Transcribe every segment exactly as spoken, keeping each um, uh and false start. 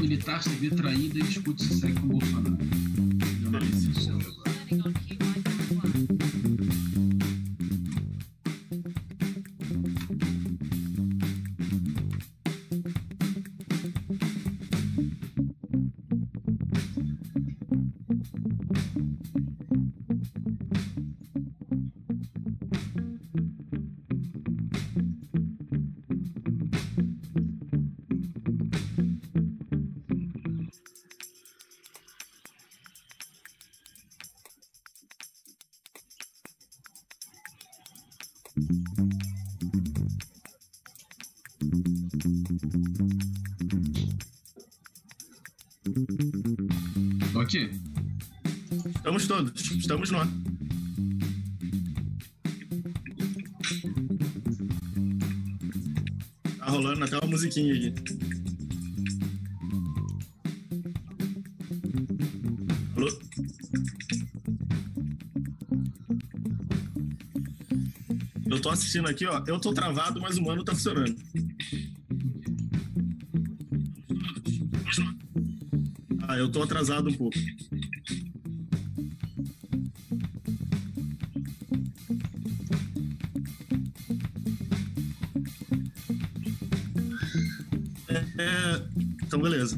militar se vê traída e discute se segue com Bolsonaro. Delícia. Ok. Estamos todos, estamos no ar. Tá rolando até uma musiquinha aqui. Alô? Eu tô assistindo aqui, ó. Eu tô travado, mas o mano tá funcionando. Ah, eu tô atrasado um pouco. É, então, beleza.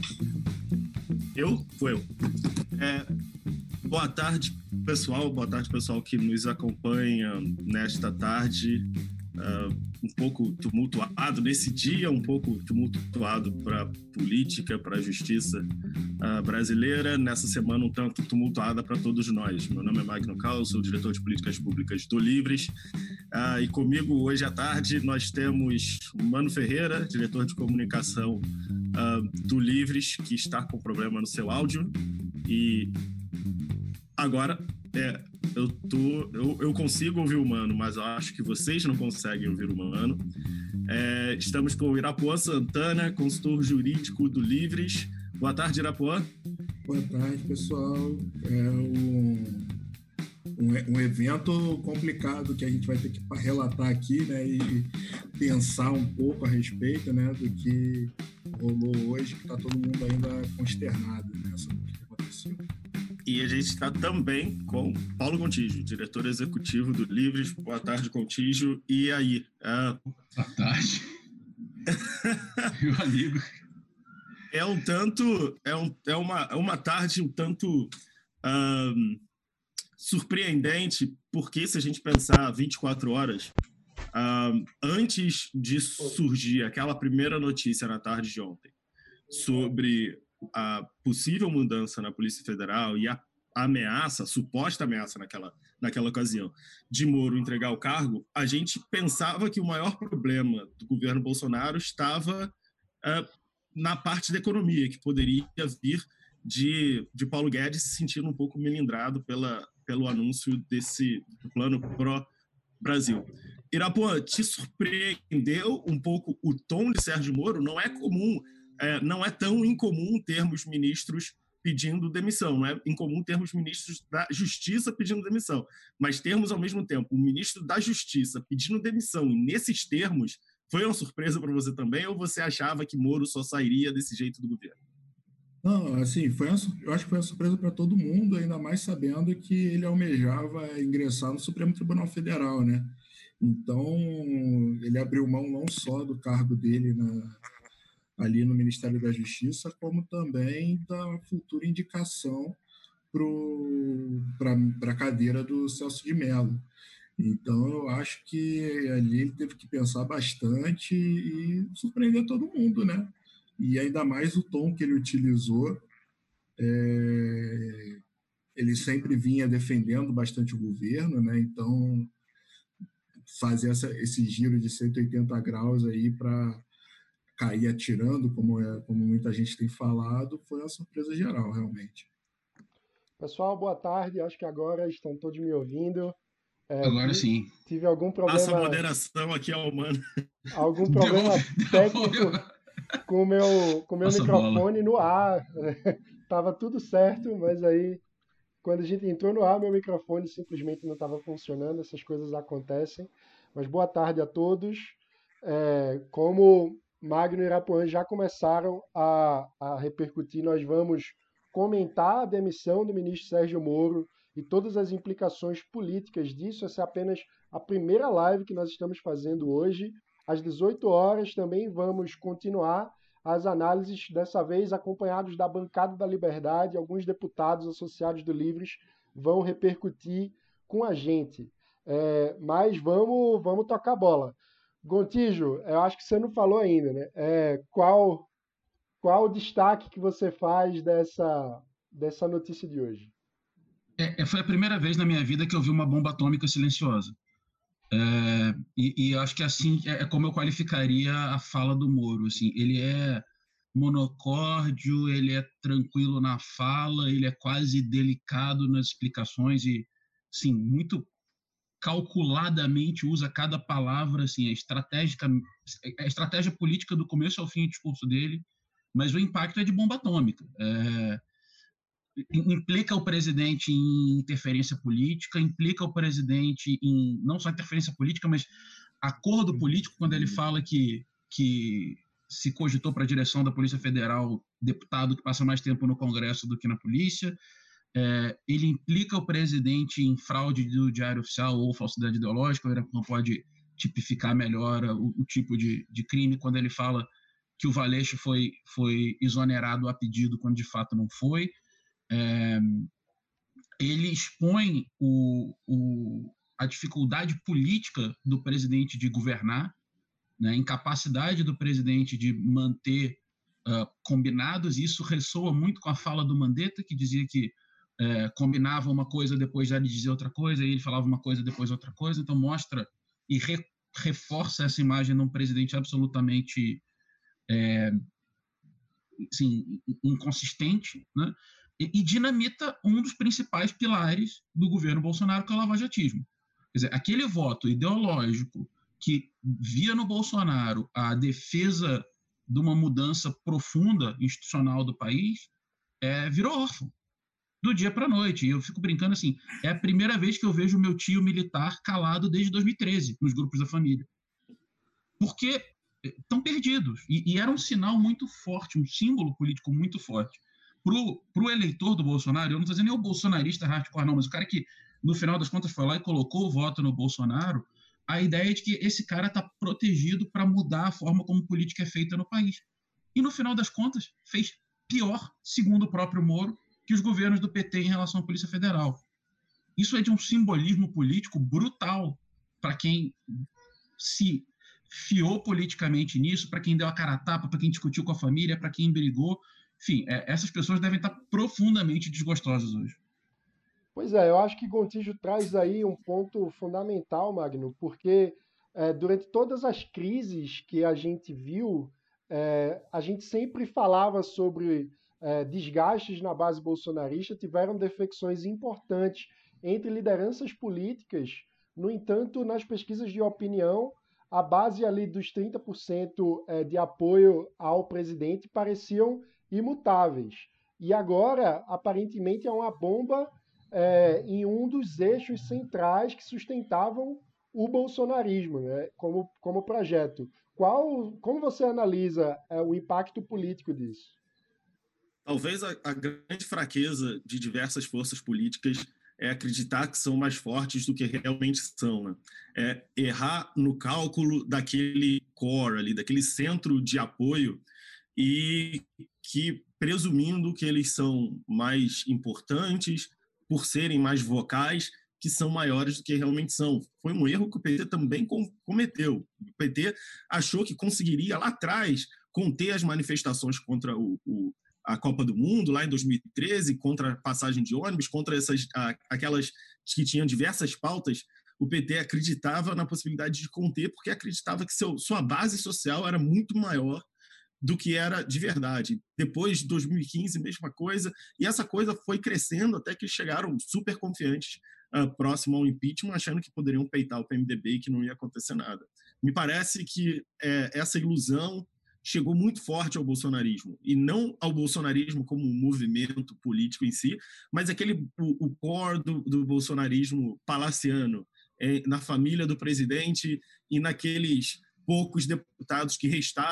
Eu? Foi eu. É, boa tarde, pessoal. Boa tarde, pessoal que nos acompanha nesta tarde. Uh, um pouco tumultuado, nesse dia um pouco tumultuado para a política, para a justiça uh, brasileira, nessa semana um tanto tumultuada para todos nós. Meu nome é Magno Cal, sou diretor de políticas públicas do Livres, uh, e comigo hoje à tarde nós temos o Mano Ferreira, diretor de comunicação uh, do Livres, que está com problema no seu áudio, e agora é, eu, tô, eu, eu consigo ouvir o Mano, mas eu acho que vocês não conseguem ouvir o Mano. É, estamos com o Irapuã Santana, consultor jurídico do Livres. Boa tarde, Irapuã. Boa tarde, pessoal. É um, um, um evento complicado que a gente vai ter que relatar aqui, né, e pensar um pouco a respeito, né, do que rolou hoje, que está todo mundo ainda consternado, né, sobre o que aconteceu. E a gente está também com Paulo Gontijo, diretor executivo do Livres. Boa tarde, Gontijo. E aí? Ah... Boa tarde. Meu amigo. É um tanto... É, um, é uma, uma tarde um tanto um, surpreendente, porque se a gente pensar vinte e quatro horas, um, antes de surgir aquela primeira notícia na tarde de ontem sobre a possível mudança na Polícia Federal e a ameaça, a suposta ameaça naquela, naquela ocasião, de Moro entregar o cargo, a gente pensava que o maior problema do governo Bolsonaro estava uh, na parte da economia, que poderia vir de, de Paulo Guedes se sentindo um pouco melindrado pela, pelo anúncio desse plano pró-Brasil. Irapuã, te surpreendeu um pouco o tom de Sérgio Moro? Não é comum, é, não é tão incomum termos ministros pedindo demissão, não é incomum termos ministros da Justiça pedindo demissão, mas termos ao mesmo tempo o ministro da Justiça pedindo demissão, e nesses termos, foi uma surpresa para você também, ou você achava que Moro só sairia desse jeito do governo? Não, assim, foi uma, eu acho que foi uma surpresa para todo mundo, ainda mais sabendo que ele almejava ingressar no Supremo Tribunal Federal, né? Então, ele abriu mão não só do cargo dele na, ali no Ministério da Justiça, como também da futura indicação para a cadeira do Celso de Mello. Então, eu acho que ali ele teve que pensar bastante e surpreender todo mundo, né? E ainda mais o tom que ele utilizou. É... Ele sempre vinha defendendo bastante o governo, né? Então, fazer essa, esse giro de cento e oitenta graus aí para cair atirando, como, é, como muita gente tem falado, foi uma surpresa geral, realmente. Pessoal, boa tarde. Acho que agora estão todos me ouvindo. É, agora tive, sim. Tive algum problema... Passa a moderação aqui ao Mano. Algum problema Deu, técnico deu. com o meu, com meu microfone no ar. Tava tudo certo, mas aí, quando a gente entrou no ar, meu microfone simplesmente não estava funcionando. Essas coisas acontecem. Mas boa tarde a todos. É, como Magno e Irapuã já começaram a, a repercutir. Nós vamos comentar a demissão do ministro Sérgio Moro e todas as implicações políticas disso. Essa é apenas a primeira live que nós estamos fazendo hoje. Às dezoito horas também vamos continuar as análises, dessa vez acompanhados da bancada da Liberdade. Alguns deputados associados do Livres vão repercutir com a gente. É, mas vamos, vamos tocar a bola. Gontijo, eu acho que você não falou ainda, né? É, qual, qual o destaque que você faz dessa, dessa notícia de hoje? É, foi a primeira vez na minha vida que eu vi uma bomba atômica silenciosa. É, e, e acho que assim é como eu qualificaria a fala do Moro. Assim, ele é monocórdio, ele é tranquilo na fala, ele é quase delicado nas explicações e, sim, muito calculadamente usa cada palavra, assim, é estratégica, é a estratégia política do começo ao fim do discurso dele, mas o impacto é de bomba atômica. É, implica o presidente em interferência política, implica o presidente em não só interferência política, mas acordo político, quando ele fala que, que se cogitou para a direção da Polícia Federal deputado que passa mais tempo no Congresso do que na polícia. É, ele implica o presidente em fraude do Diário Oficial ou falsidade ideológica. O Irapuã pode tipificar melhor o, o tipo de, de crime quando ele fala que o Valeixo foi, foi exonerado a pedido quando de fato não foi. É, ele expõe o, o, a dificuldade política do presidente de governar, né, a incapacidade do presidente de manter uh, combinados. Isso ressoa muito com a fala do Mandetta, que dizia que é, combinava uma coisa, depois já lhe dizia outra coisa, e ele falava uma coisa, depois outra coisa. Então mostra e re, reforça essa imagem de um presidente absolutamente é, assim, inconsistente, né? E, e dinamita um dos principais pilares do governo Bolsonaro, que é o lavajatismo. Quer dizer, aquele voto ideológico que via no Bolsonaro a defesa de uma mudança profunda institucional do país, é, virou órfão do dia para a noite. E eu fico brincando assim, é a primeira vez que eu vejo meu tio militar calado desde dois mil e treze, nos grupos da família. Porque estão perdidos. E, e era um sinal muito forte, um símbolo político muito forte. Para o eleitor do Bolsonaro, eu não estou dizendo nem o bolsonarista hardcore, não, mas o cara que, no final das contas, foi lá e colocou o voto no Bolsonaro, a ideia é de que esse cara está protegido para mudar a forma como política é feita no país. E, no final das contas, fez pior, segundo o próprio Moro, que os governos do P T em relação à Polícia Federal. Isso é de um simbolismo político brutal para quem se fiou politicamente nisso, para quem deu a cara a tapa, para quem discutiu com a família, para quem brigou. Enfim, é, essas pessoas devem estar profundamente desgostosas hoje. Pois é, eu acho que Gontijo traz aí um ponto fundamental, Magno, porque é, durante todas as crises que a gente viu, é, a gente sempre falava sobre é, desgastes na base bolsonarista, tiveram defecções importantes entre lideranças políticas. No entanto, nas pesquisas de opinião, a base ali dos trinta por cento é, de apoio ao presidente pareciam imutáveis. E agora, aparentemente, é uma bomba É, em um dos eixos centrais que sustentavam o bolsonarismo, né, como, como projeto. Qual, como você analisa é, o impacto político disso? Talvez a, a grande fraqueza de diversas forças políticas é acreditar que são mais fortes do que realmente são, né? É errar no cálculo daquele core ali, daquele centro de apoio, e que, presumindo que eles são mais importantes, por serem mais vocais, que são maiores do que realmente são. Foi um erro que o P T também cometeu. O P T achou que conseguiria, lá atrás, conter as manifestações contra o, o, a Copa do Mundo, lá em dois mil e treze, contra a passagem de ônibus, contra essas, a, aquelas que tinham diversas pautas. O P T acreditava na possibilidade de conter, porque acreditava que seu, sua base social era muito maior do que era de verdade. Depois de dois mil e quinze, mesma coisa, e essa coisa foi crescendo até que chegaram super confiantes uh, próximo ao impeachment, achando que poderiam peitar o P M D B e que não ia acontecer nada. Me parece que é, essa ilusão chegou muito forte ao bolsonarismo, e não ao bolsonarismo como um movimento político em si, mas aquele, o, o core do, do bolsonarismo palaciano, é, na família do presidente e naqueles poucos deputados que restaram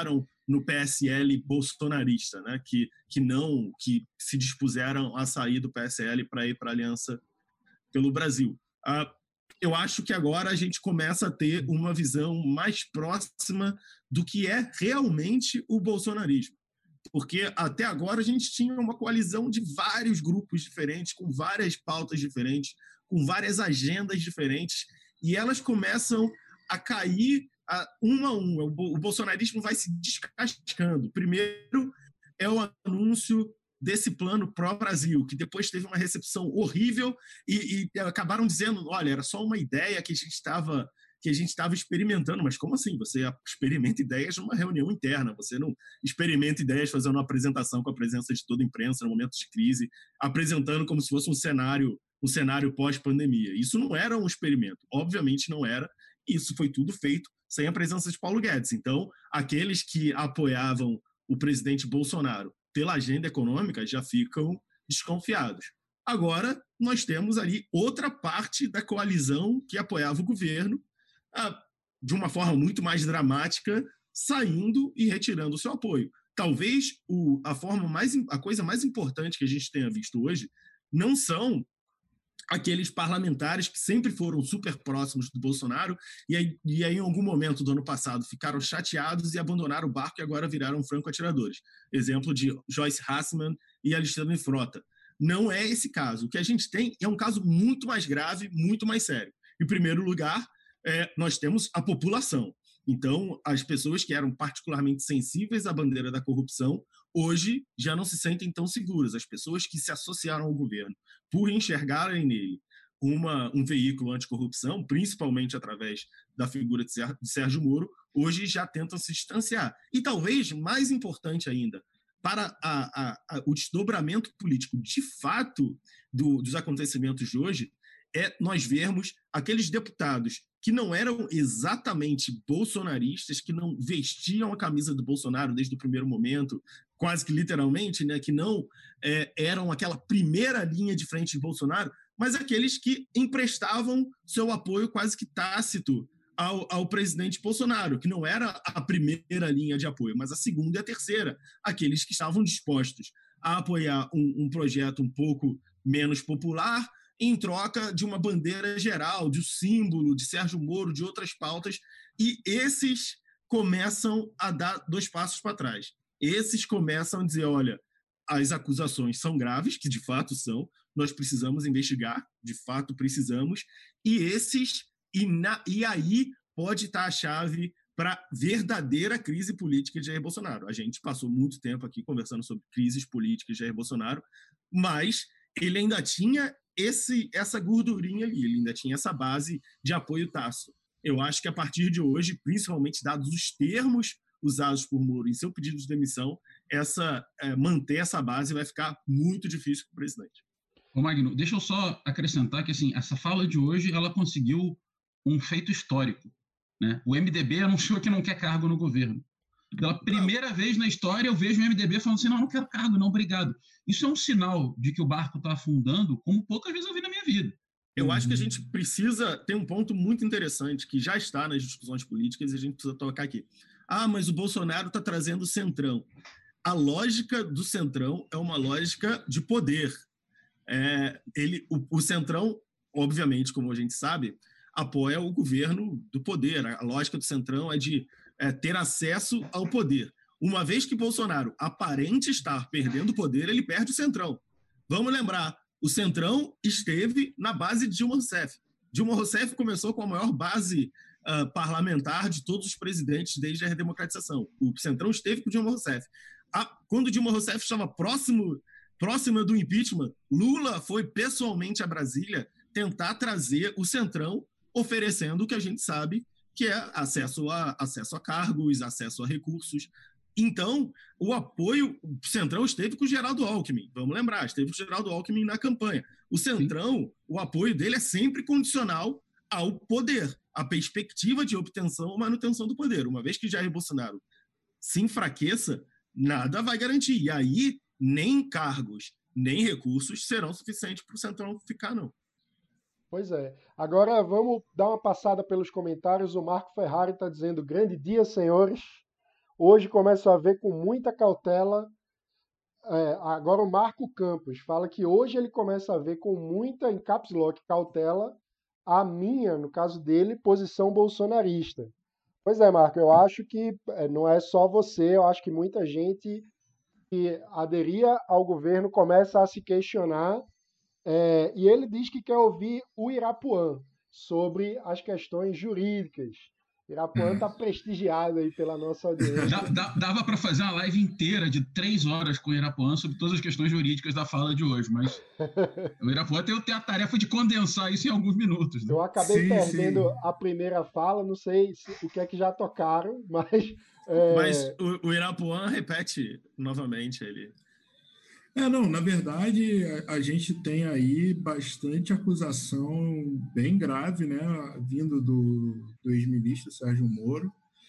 no P S L bolsonarista, né? que, que não, que se dispuseram a sair do P S L para ir para a Aliança pelo Brasil. Ah, eu acho que agora a gente começa a ter uma visão mais próxima do que é realmente o bolsonarismo. Porque até agora a gente tinha uma coalizão de vários grupos diferentes, com várias pautas diferentes, com várias agendas diferentes, e elas começam a cair a, um a um. O bolsonarismo vai se descascando. Primeiro é o anúncio desse plano pró-Brasil, que depois teve uma recepção horrível e, e acabaram dizendo, olha, era só uma ideia que a gente estava que a gente estava experimentando. Mas como assim? Você experimenta ideias numa reunião interna, você não experimenta ideias fazendo uma apresentação com a presença de toda a imprensa no momento de crise, apresentando como se fosse um cenário, um cenário pós-pandemia. Isso não era um experimento, obviamente não era, e isso foi tudo feito sem a presença de Paulo Guedes. Então, aqueles que apoiavam o presidente Bolsonaro pela agenda econômica já ficam desconfiados. Agora, nós temos ali outra parte da coalizão que apoiava o governo, de uma forma muito mais dramática, saindo e retirando o seu apoio. Talvez o, a, forma mais, a coisa mais importante que a gente tenha visto hoje não são aqueles parlamentares que sempre foram super próximos do Bolsonaro e aí, e aí em algum momento do ano passado ficaram chateados e abandonaram o barco e agora viraram franco-atiradores. Exemplo de Joyce Hasselmann e Alexandre Frota. Não é esse caso. O que a gente tem é um caso muito mais grave, muito mais sério. Em primeiro lugar, é, nós temos a população. Então, as pessoas que eram particularmente sensíveis à bandeira da corrupção, hoje já não se sentem tão seguras. As pessoas que se associaram ao governo por enxergarem nele uma, um veículo anticorrupção, principalmente através da figura de Sérgio Moro, hoje já tentam se distanciar. E talvez, mais importante ainda, para a, a, a, o desdobramento político de fato do, dos acontecimentos de hoje, é nós vermos aqueles deputados que não eram exatamente bolsonaristas, que não vestiam a camisa do Bolsonaro desde o primeiro momento, quase que literalmente, né, que não é, eram aquela primeira linha de frente de Bolsonaro, mas aqueles que emprestavam seu apoio quase que tácito ao, ao presidente Bolsonaro, que não era a primeira linha de apoio, mas a segunda e a terceira, aqueles que estavam dispostos a apoiar um, um projeto um pouco menos popular, em troca de uma bandeira geral, de um símbolo, de Sérgio Moro, de outras pautas, e esses começam a dar dois passos para trás. Esses começam a dizer, olha, as acusações são graves, que de fato são, nós precisamos investigar, de fato precisamos, e esses, e, na, e aí pode estar a chave para a verdadeira crise política de Jair Bolsonaro. A gente passou muito tempo aqui conversando sobre crises políticas de Jair Bolsonaro, mas ele ainda tinha esse, essa gordurinha ali, ele ainda tinha essa base de apoio tácito. Eu acho que a partir de hoje, principalmente dados os termos usados por Moro em seu pedido de demissão, essa, é, manter essa base vai ficar muito difícil para o presidente. Ô Magno, deixa eu só acrescentar que assim, essa fala de hoje ela conseguiu um feito histórico, né? O M D B anunciou que não quer cargo no governo. Pela primeira não. vez na história eu vejo o M D B falando assim, não, não quero cargo, não, obrigado. Isso é um sinal de que o barco está afundando, como poucas vezes eu vi na minha vida. Eu acho que a gente precisa ter um ponto muito interessante que já está nas discussões políticas e a gente precisa tocar aqui. Ah, mas o Bolsonaro está trazendo o centrão. A lógica do centrão é uma lógica de poder. É, ele, o, o centrão, obviamente, como a gente sabe, apoia o governo do poder. A lógica do centrão é de é, ter acesso ao poder. Uma vez que Bolsonaro aparente estar perdendo o poder, ele perde o centrão. Vamos lembrar, o centrão esteve na base de Dilma Rousseff. Dilma Rousseff começou com a maior base uh, parlamentar de todos os presidentes desde a redemocratização. O centrão esteve com Dilma Rousseff. A, quando Dilma Rousseff estava próximo, próxima do impeachment, Lula foi pessoalmente a Brasília tentar trazer o centrão, oferecendo o que a gente sabe que é acesso a, acesso a cargos, acesso a recursos. Então, o apoio, o Centrão esteve com o Geraldo Alckmin, vamos lembrar, esteve com o Geraldo Alckmin na campanha. O Centrão, Sim. o apoio dele é sempre condicional ao poder, à perspectiva de obtenção ou manutenção do poder. Uma vez que Jair Bolsonaro se enfraqueça, nada vai garantir. E aí, nem cargos, nem recursos serão suficientes para o Centrão ficar, não. Pois é. Agora vamos dar uma passada pelos comentários. O Marco Ferrari está dizendo, grande dia, senhores. hoje começo a ver com muita cautela. É, agora o Marco Campos fala que hoje ele começa a ver com muita, em caps lock, cautela, a minha, no caso dele, posição bolsonarista. Pois é, Marco, eu acho que é, não é só você, eu acho que muita gente que aderia ao governo começa a se questionar, é, e ele diz que quer ouvir o Irapuã sobre as questões jurídicas. Irapuã está prestigiado aí pela nossa audiência. Dava para fazer uma live inteira de três horas com o Irapuã sobre todas as questões jurídicas da fala de hoje, mas o Irapuã tem, tem a tarefa de condensar isso em alguns minutos. Né? Eu acabei Sim, perdendo sim. a primeira fala, não sei se, o que é que já tocaram, mas... É... Mas o, o Irapuã repete novamente ele. É, não, na verdade, a, a gente tem aí bastante acusação bem grave, né, vindo do, do ex-ministro Sérgio Moro,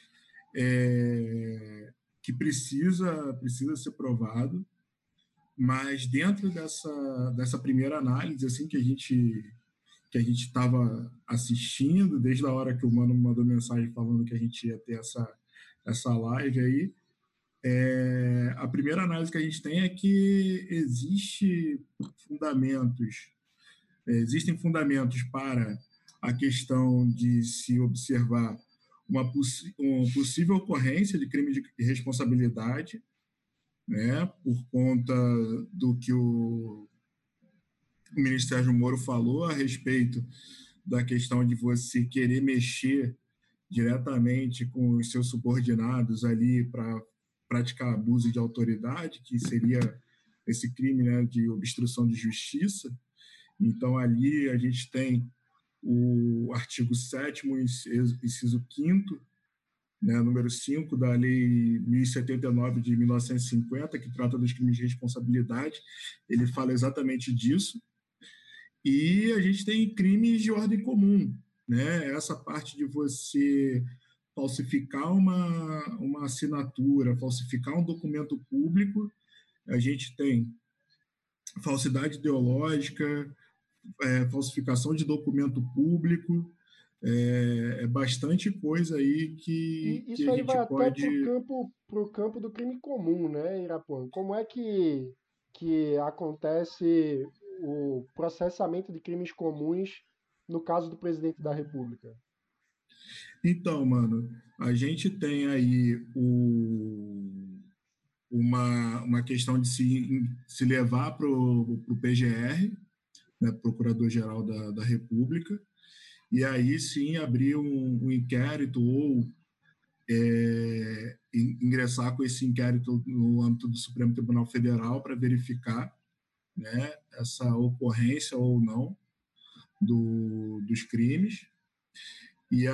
é, que precisa, precisa ser provado, mas dentro dessa, dessa primeira análise, assim, que a gente que a gente estava assistindo, desde a hora que o Mano mandou mensagem falando que a gente ia ter essa, essa live aí, É, a primeira análise que a gente tem é que existe fundamentos, é, existem fundamentos para a questão de se observar uma, possi uma possível ocorrência de crime de responsabilidade, né, por conta do que o, o ministro Sérgio Moro falou a respeito da questão de você querer mexer diretamente com os seus subordinados ali para praticar abuso de autoridade, que seria esse crime, né, de obstrução de justiça. Então, ali a gente tem o artigo sétimo, inciso quinto, né, número cinco da Lei mil e setenta e nove de mil novecentos e cinquenta, que trata dos crimes de responsabilidade. Ele fala exatamente disso. E a gente tem crimes de ordem comum, né? Essa parte de você falsificar uma, uma assinatura, falsificar um documento público, a gente tem falsidade ideológica, é, falsificação de documento público, é, é bastante coisa aí que, E que isso a aí gente vai até para o pode... campo, pro campo do crime comum, né, Irapuã? Como é que, que acontece o processamento de crimes comuns no caso do presidente da República? Então, mano, a gente tem aí o, uma, uma questão de se, se levar para o P G R, né, Procurador-Geral da, da República, e aí sim abrir um, um inquérito ou é, ingressar com esse inquérito no âmbito do Supremo Tribunal Federal para verificar, né, essa ocorrência ou não do, dos crimes. E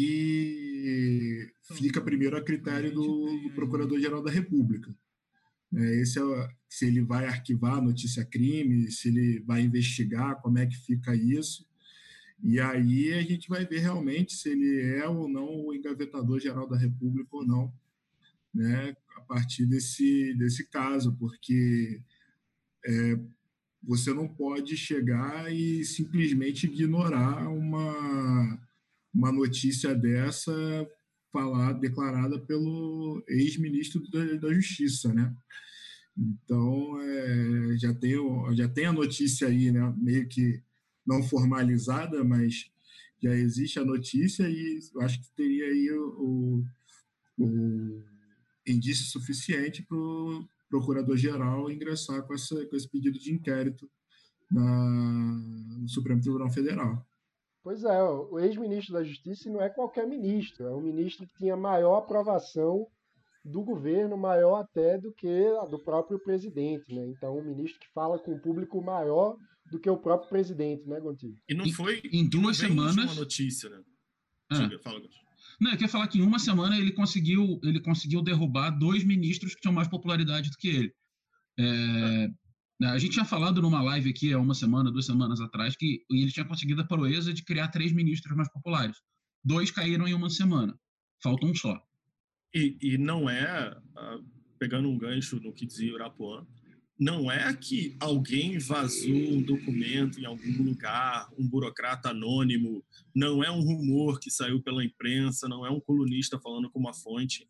aí fica primeiro a critério do, do Procurador-Geral da República. Esse é, se ele vai arquivar a notícia-crime, se ele vai investigar, como é que fica isso. E aí a gente vai ver realmente se ele é ou não o engavetador-geral da República ou não, né, a partir desse, desse caso, porque é, você não pode chegar e simplesmente ignorar uma, uma notícia dessa falar, declarada pelo ex-ministro da, da Justiça, né? Então, é, já, tem, já tem a notícia aí, né, meio que não formalizada, mas já existe a notícia e eu acho que teria aí o, o indício suficiente para o procurador-geral ingressar com, essa, com esse pedido de inquérito na, no Supremo Tribunal Federal. Pois é, o ex-ministro da Justiça não é qualquer ministro, é um ministro que tinha maior aprovação do governo, maior até do que a do próprio presidente, né? Então, um ministro que fala com um público maior do que o próprio presidente, né, Gontijo? E não foi em duas semanas uma notícia, né? Ah. Diga, fala, Gontijo. Não, eu queria falar que em uma semana ele conseguiu, ele conseguiu derrubar dois ministros que tinham mais popularidade do que ele. É, ah. A gente tinha falado numa live aqui há uma semana, duas semanas atrás, que ele tinha conseguido a proeza de criar três ministros mais populares. Dois caíram em uma semana. Falta um só. E, e não é, uh, pegando um gancho no que dizia o Irapuã, não é que alguém vazou um documento em algum lugar, um burocrata anônimo, não é um rumor que saiu pela imprensa, não é um colunista falando com uma fonte.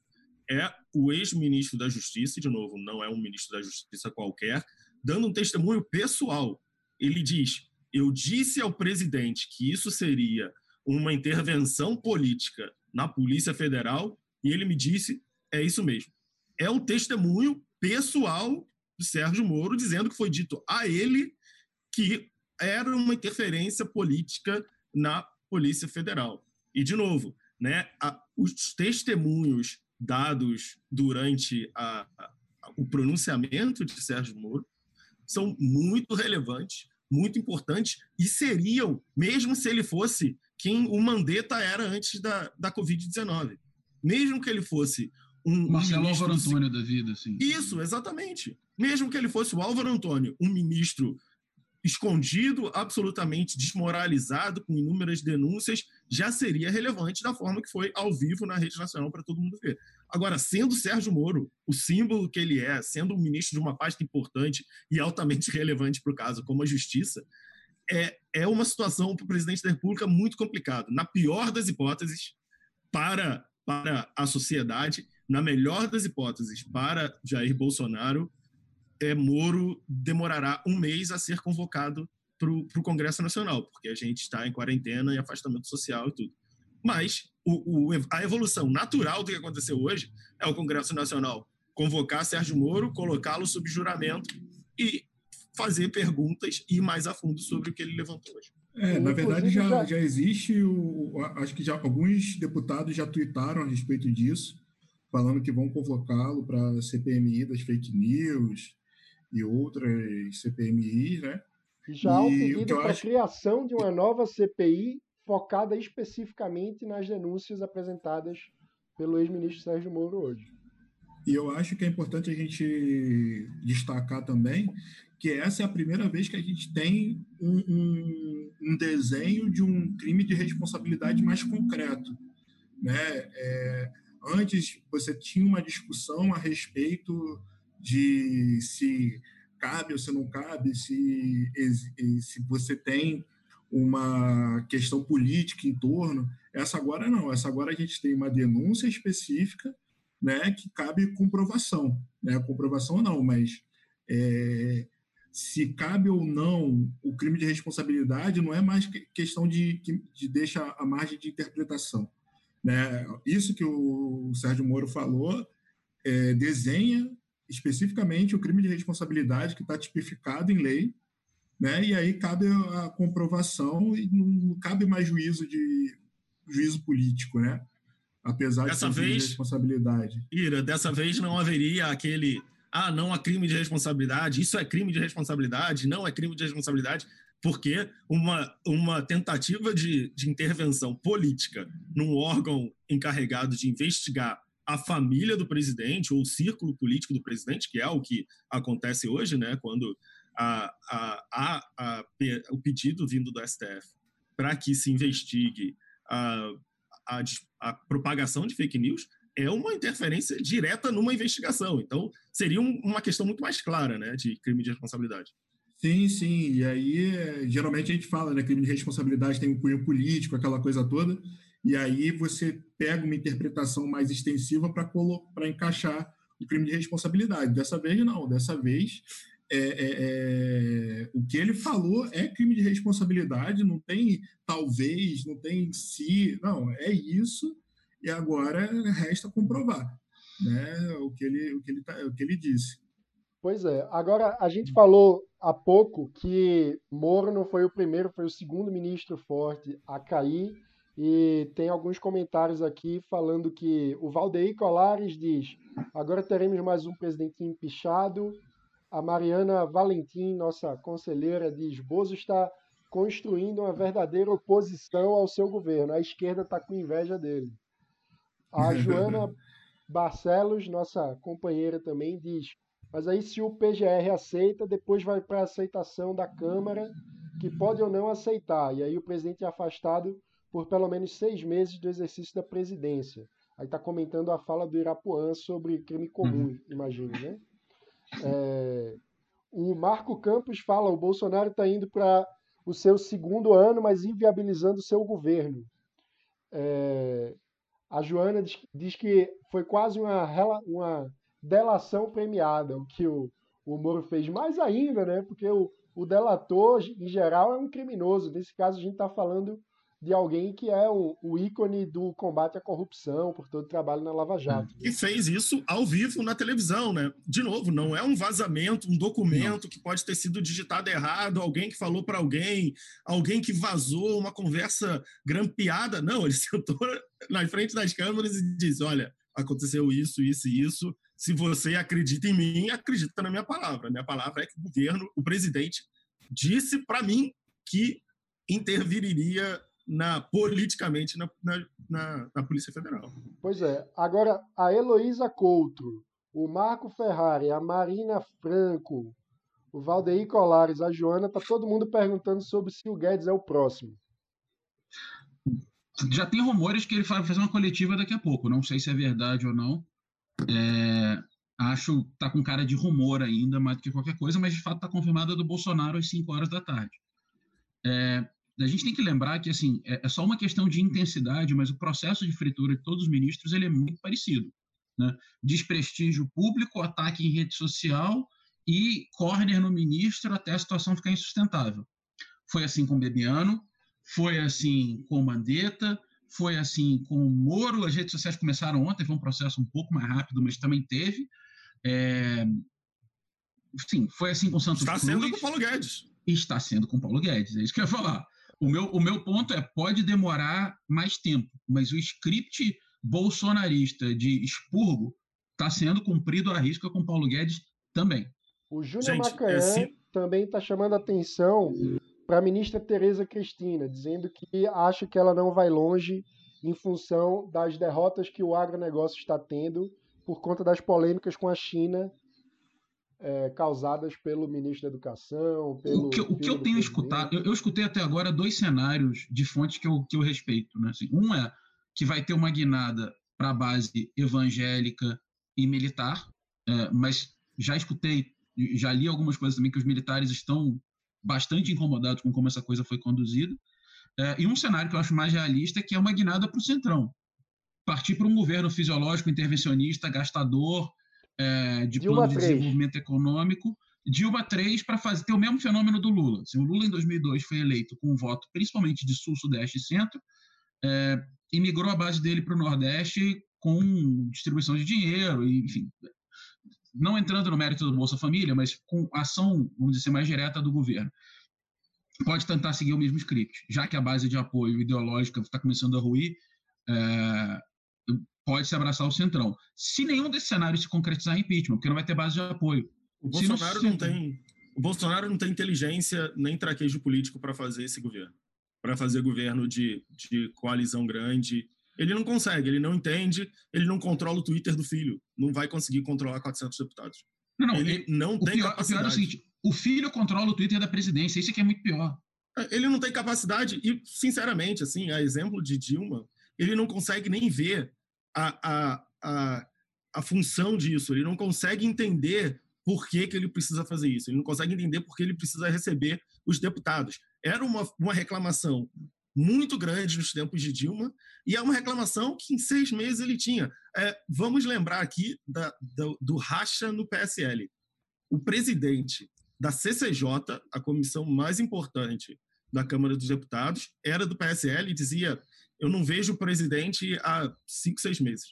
é o ex-ministro da Justiça, e de novo, não é um ministro da Justiça qualquer, dando um testemunho pessoal. Ele diz: eu disse ao presidente que isso seria uma intervenção política na Polícia Federal, e ele me disse: é isso mesmo. É o testemunho pessoal de Sérgio Moro, dizendo que foi dito a ele que era uma interferência política na Polícia Federal. E, de novo, né, a, os testemunhos dados durante a, a, o pronunciamento de Sérgio Moro são muito relevantes, muito importantes, e seriam, mesmo se ele fosse quem o Mandetta era antes da, da covid dezenove. Mesmo que ele fosse um... Marcelo um Álvaro Antônio da vida, assim. Isso, exatamente. Mesmo que ele fosse o Álvaro Antônio, um ministro escondido, absolutamente desmoralizado, com inúmeras denúncias, já seria relevante da forma que foi ao vivo na rede nacional para todo mundo ver. Agora, sendo Sérgio Moro o símbolo que ele é, sendo um ministro de uma pasta importante e altamente relevante para o caso, como a Justiça, é, é uma situação para o presidente da República muito complicada. Na pior das hipóteses, para, para a sociedade, na melhor das hipóteses, para Jair Bolsonaro, é, Moro demorará um mês a ser convocado para o Congresso Nacional, porque a gente está em quarentena e afastamento social e tudo. Mas o, o, a evolução natural do que aconteceu hoje é o Congresso Nacional convocar Sérgio Moro, colocá-lo sob juramento e fazer perguntas e ir mais a fundo sobre o que ele levantou hoje. É, na verdade, já, já... já existe, o, acho que já alguns deputados já tuitaram a respeito disso, falando que vão convocá-lo para a C P M I das fake news e outras C P M Is, né? Já há um pedido para a acho... criação de uma nova C P I focada especificamente nas denúncias apresentadas pelo ex-ministro Sérgio Moro hoje. E eu acho que é importante a gente destacar também que essa é a primeira vez que a gente tem um, um, um desenho de um crime de responsabilidade mais concreto, né? É, antes, você tinha uma discussão a respeito de se cabe ou se não cabe, se, se você tem uma questão política em torno. Essa agora não, essa agora a gente tem uma denúncia específica, né, que cabe comprovação, né, comprovação não, mas é, se cabe ou não o crime de responsabilidade não é mais questão de, de deixa a margem de interpretação, né? Isso que o Sérgio Moro falou é, desenha especificamente o crime de responsabilidade que está tipificado em lei, né? E aí cabe a comprovação e não cabe mais juízo de juízo político, né? Apesar dessa de ser vez, crime de responsabilidade. Ira, dessa vez não haveria aquele ah, não há crime de responsabilidade, isso é crime de responsabilidade, não é crime de responsabilidade, porque uma, uma tentativa de, de intervenção política num órgão encarregado de investigar a família do presidente ou o círculo político do presidente, que é o que acontece hoje, né, quando a, a, a, a, o pedido vindo do S T F para que se investigue a, a, a propagação de fake news é uma interferência direta numa investigação. Então, seria um, uma questão muito mais clara, né, de crime de responsabilidade. Sim, sim. E aí, geralmente a gente fala, né, crime de responsabilidade tem um cunho político, aquela coisa toda, e aí você pega uma interpretação mais extensiva para encaixar o crime de responsabilidade. Dessa vez, não. Dessa vez, é, é, é, o que ele falou é crime de responsabilidade, não tem talvez, não tem se, não, é isso, e agora resta comprovar, né, o que ele, o que ele, tá, o que ele disse. Pois é. Agora, a gente falou há pouco que Moro não foi o primeiro, foi o segundo ministro forte a cair, e tem alguns comentários aqui falando que o Valdeir Colares diz: agora teremos mais um presidente empichado. A Mariana Valentim, nossa conselheira, diz: Bozo está construindo uma verdadeira oposição ao seu governo. A esquerda está com inveja dele. A Joana Barcelos, nossa companheira também, diz: mas aí se o P G R aceita, depois vai para a aceitação da Câmara, que pode ou não aceitar. E aí o presidente é afastado por pelo menos seis meses do exercício da presidência. Aí está comentando a fala do Irapuã sobre crime comum, uhum. imagino, né? É... O Marco Campos fala: o Bolsonaro está indo para o seu segundo ano, mas inviabilizando o seu governo. É... A Joana diz, diz que foi quase uma, uma delação premiada, o que o, o Moro fez. Mais ainda, né? Porque o, o delator, em geral, é um criminoso. Nesse caso, a gente está falando de alguém que é o, o ícone do combate à corrupção, por todo o trabalho na Lava Jato. E fez isso ao vivo na televisão, né? De novo, não é um vazamento, um documento não. que pode ter sido digitado errado, alguém que falou para alguém, alguém que vazou uma conversa grampeada. Não, ele sentou na frente das câmeras e disse, olha, aconteceu isso, isso e isso. Se você acredita em mim, acredita na minha palavra. Minha palavra é que o governo, o presidente, disse para mim que interviriria Na, politicamente na, na, na, na Polícia Federal. Pois é. Agora, a Heloísa Couto, o Marco Ferrari, a Marina Franco, o Valdeir Colares, a Joana, tá todo mundo perguntando sobre se o Guedes é o próximo. Já tem rumores que ele vai fazer uma coletiva daqui a pouco. Não sei se é verdade ou não. É, acho que tá com cara de rumor ainda, mais do que qualquer coisa, mas de fato está confirmada do Bolsonaro às cinco horas da tarde. É, a gente tem que lembrar que assim, é, é só uma questão de intensidade, mas o processo de fritura de todos os ministros ele é muito parecido. Né? Desprestígio público, ataque em rede social e córner no ministro até a situação ficar insustentável. Foi assim com Bebiano, foi assim com Mandetta, foi assim com o Moro. As redes sociais começaram ontem, foi um processo um pouco mais rápido, mas também teve. É... Sim, foi assim com Santos Está Cruz. Está sendo com Paulo Guedes. Está sendo com Paulo Guedes, é isso que eu ia falar. O meu, o meu ponto é, pode demorar mais tempo, mas o script bolsonarista de expurgo está sendo cumprido à risca com Paulo Guedes também. O Júnior Macanhã é assim... também está chamando atenção para a ministra Tereza Cristina, dizendo que acha que ela não vai longe em função das derrotas que o agronegócio está tendo por conta das polêmicas com a China é, causadas pelo ministro da Educação, pelo O que, o que eu tenho escutado, eu, eu escutei até agora dois cenários de fontes que eu, que eu respeito. Né? Assim, um é que vai ter uma guinada para a base evangélica e militar, é, mas já escutei, já li algumas coisas também que os militares estão bastante incomodados com como essa coisa foi conduzida. É, e um cenário que eu acho mais realista é que é uma guinada para o Centrão. Partir para um governo fisiológico, intervencionista, gastador, é, de Dilma plano de três. Desenvolvimento econômico. Dilma três para fazer ter o mesmo fenômeno do Lula. Assim, o Lula, em dois mil e dois, foi eleito com um voto principalmente de Sul, Sudeste e Centro, é, e migrou a base dele para o Nordeste com distribuição de dinheiro, e, enfim, não entrando no mérito do Bolsa Família, mas com ação, vamos dizer, mais direta do governo. Pode tentar seguir o mesmo script, já que a base de apoio ideológica está começando a ruir, é, pode se abraçar o Centrão. Se nenhum desses cenários se concretizar em impeachment, porque não vai ter base de apoio. O Bolsonaro não, não tem, o Bolsonaro não tem inteligência nem traquejo político para fazer esse governo, para fazer governo de, de coalizão grande. Ele não consegue, ele não entende, ele não controla o Twitter do filho, não vai conseguir controlar quatrocentos deputados. Não, não, ele, ele não tem pior, capacidade. O pior é o seguinte, o filho controla o Twitter da presidência, isso é que é muito pior. Ele não tem capacidade e, sinceramente, assim, a exemplo de Dilma, ele não consegue nem ver a, a, a, a função disso, ele não consegue entender por que, que ele precisa fazer isso, ele não consegue entender por que ele precisa receber os deputados. Era uma, uma reclamação muito grande nos tempos de Dilma e é uma reclamação que em seis meses ele tinha. É, vamos lembrar aqui da, do, do racha no P S L. O presidente da C C J, a comissão mais importante da Câmara dos Deputados, era do P S L e dizia: eu não vejo o presidente há cinco, seis meses.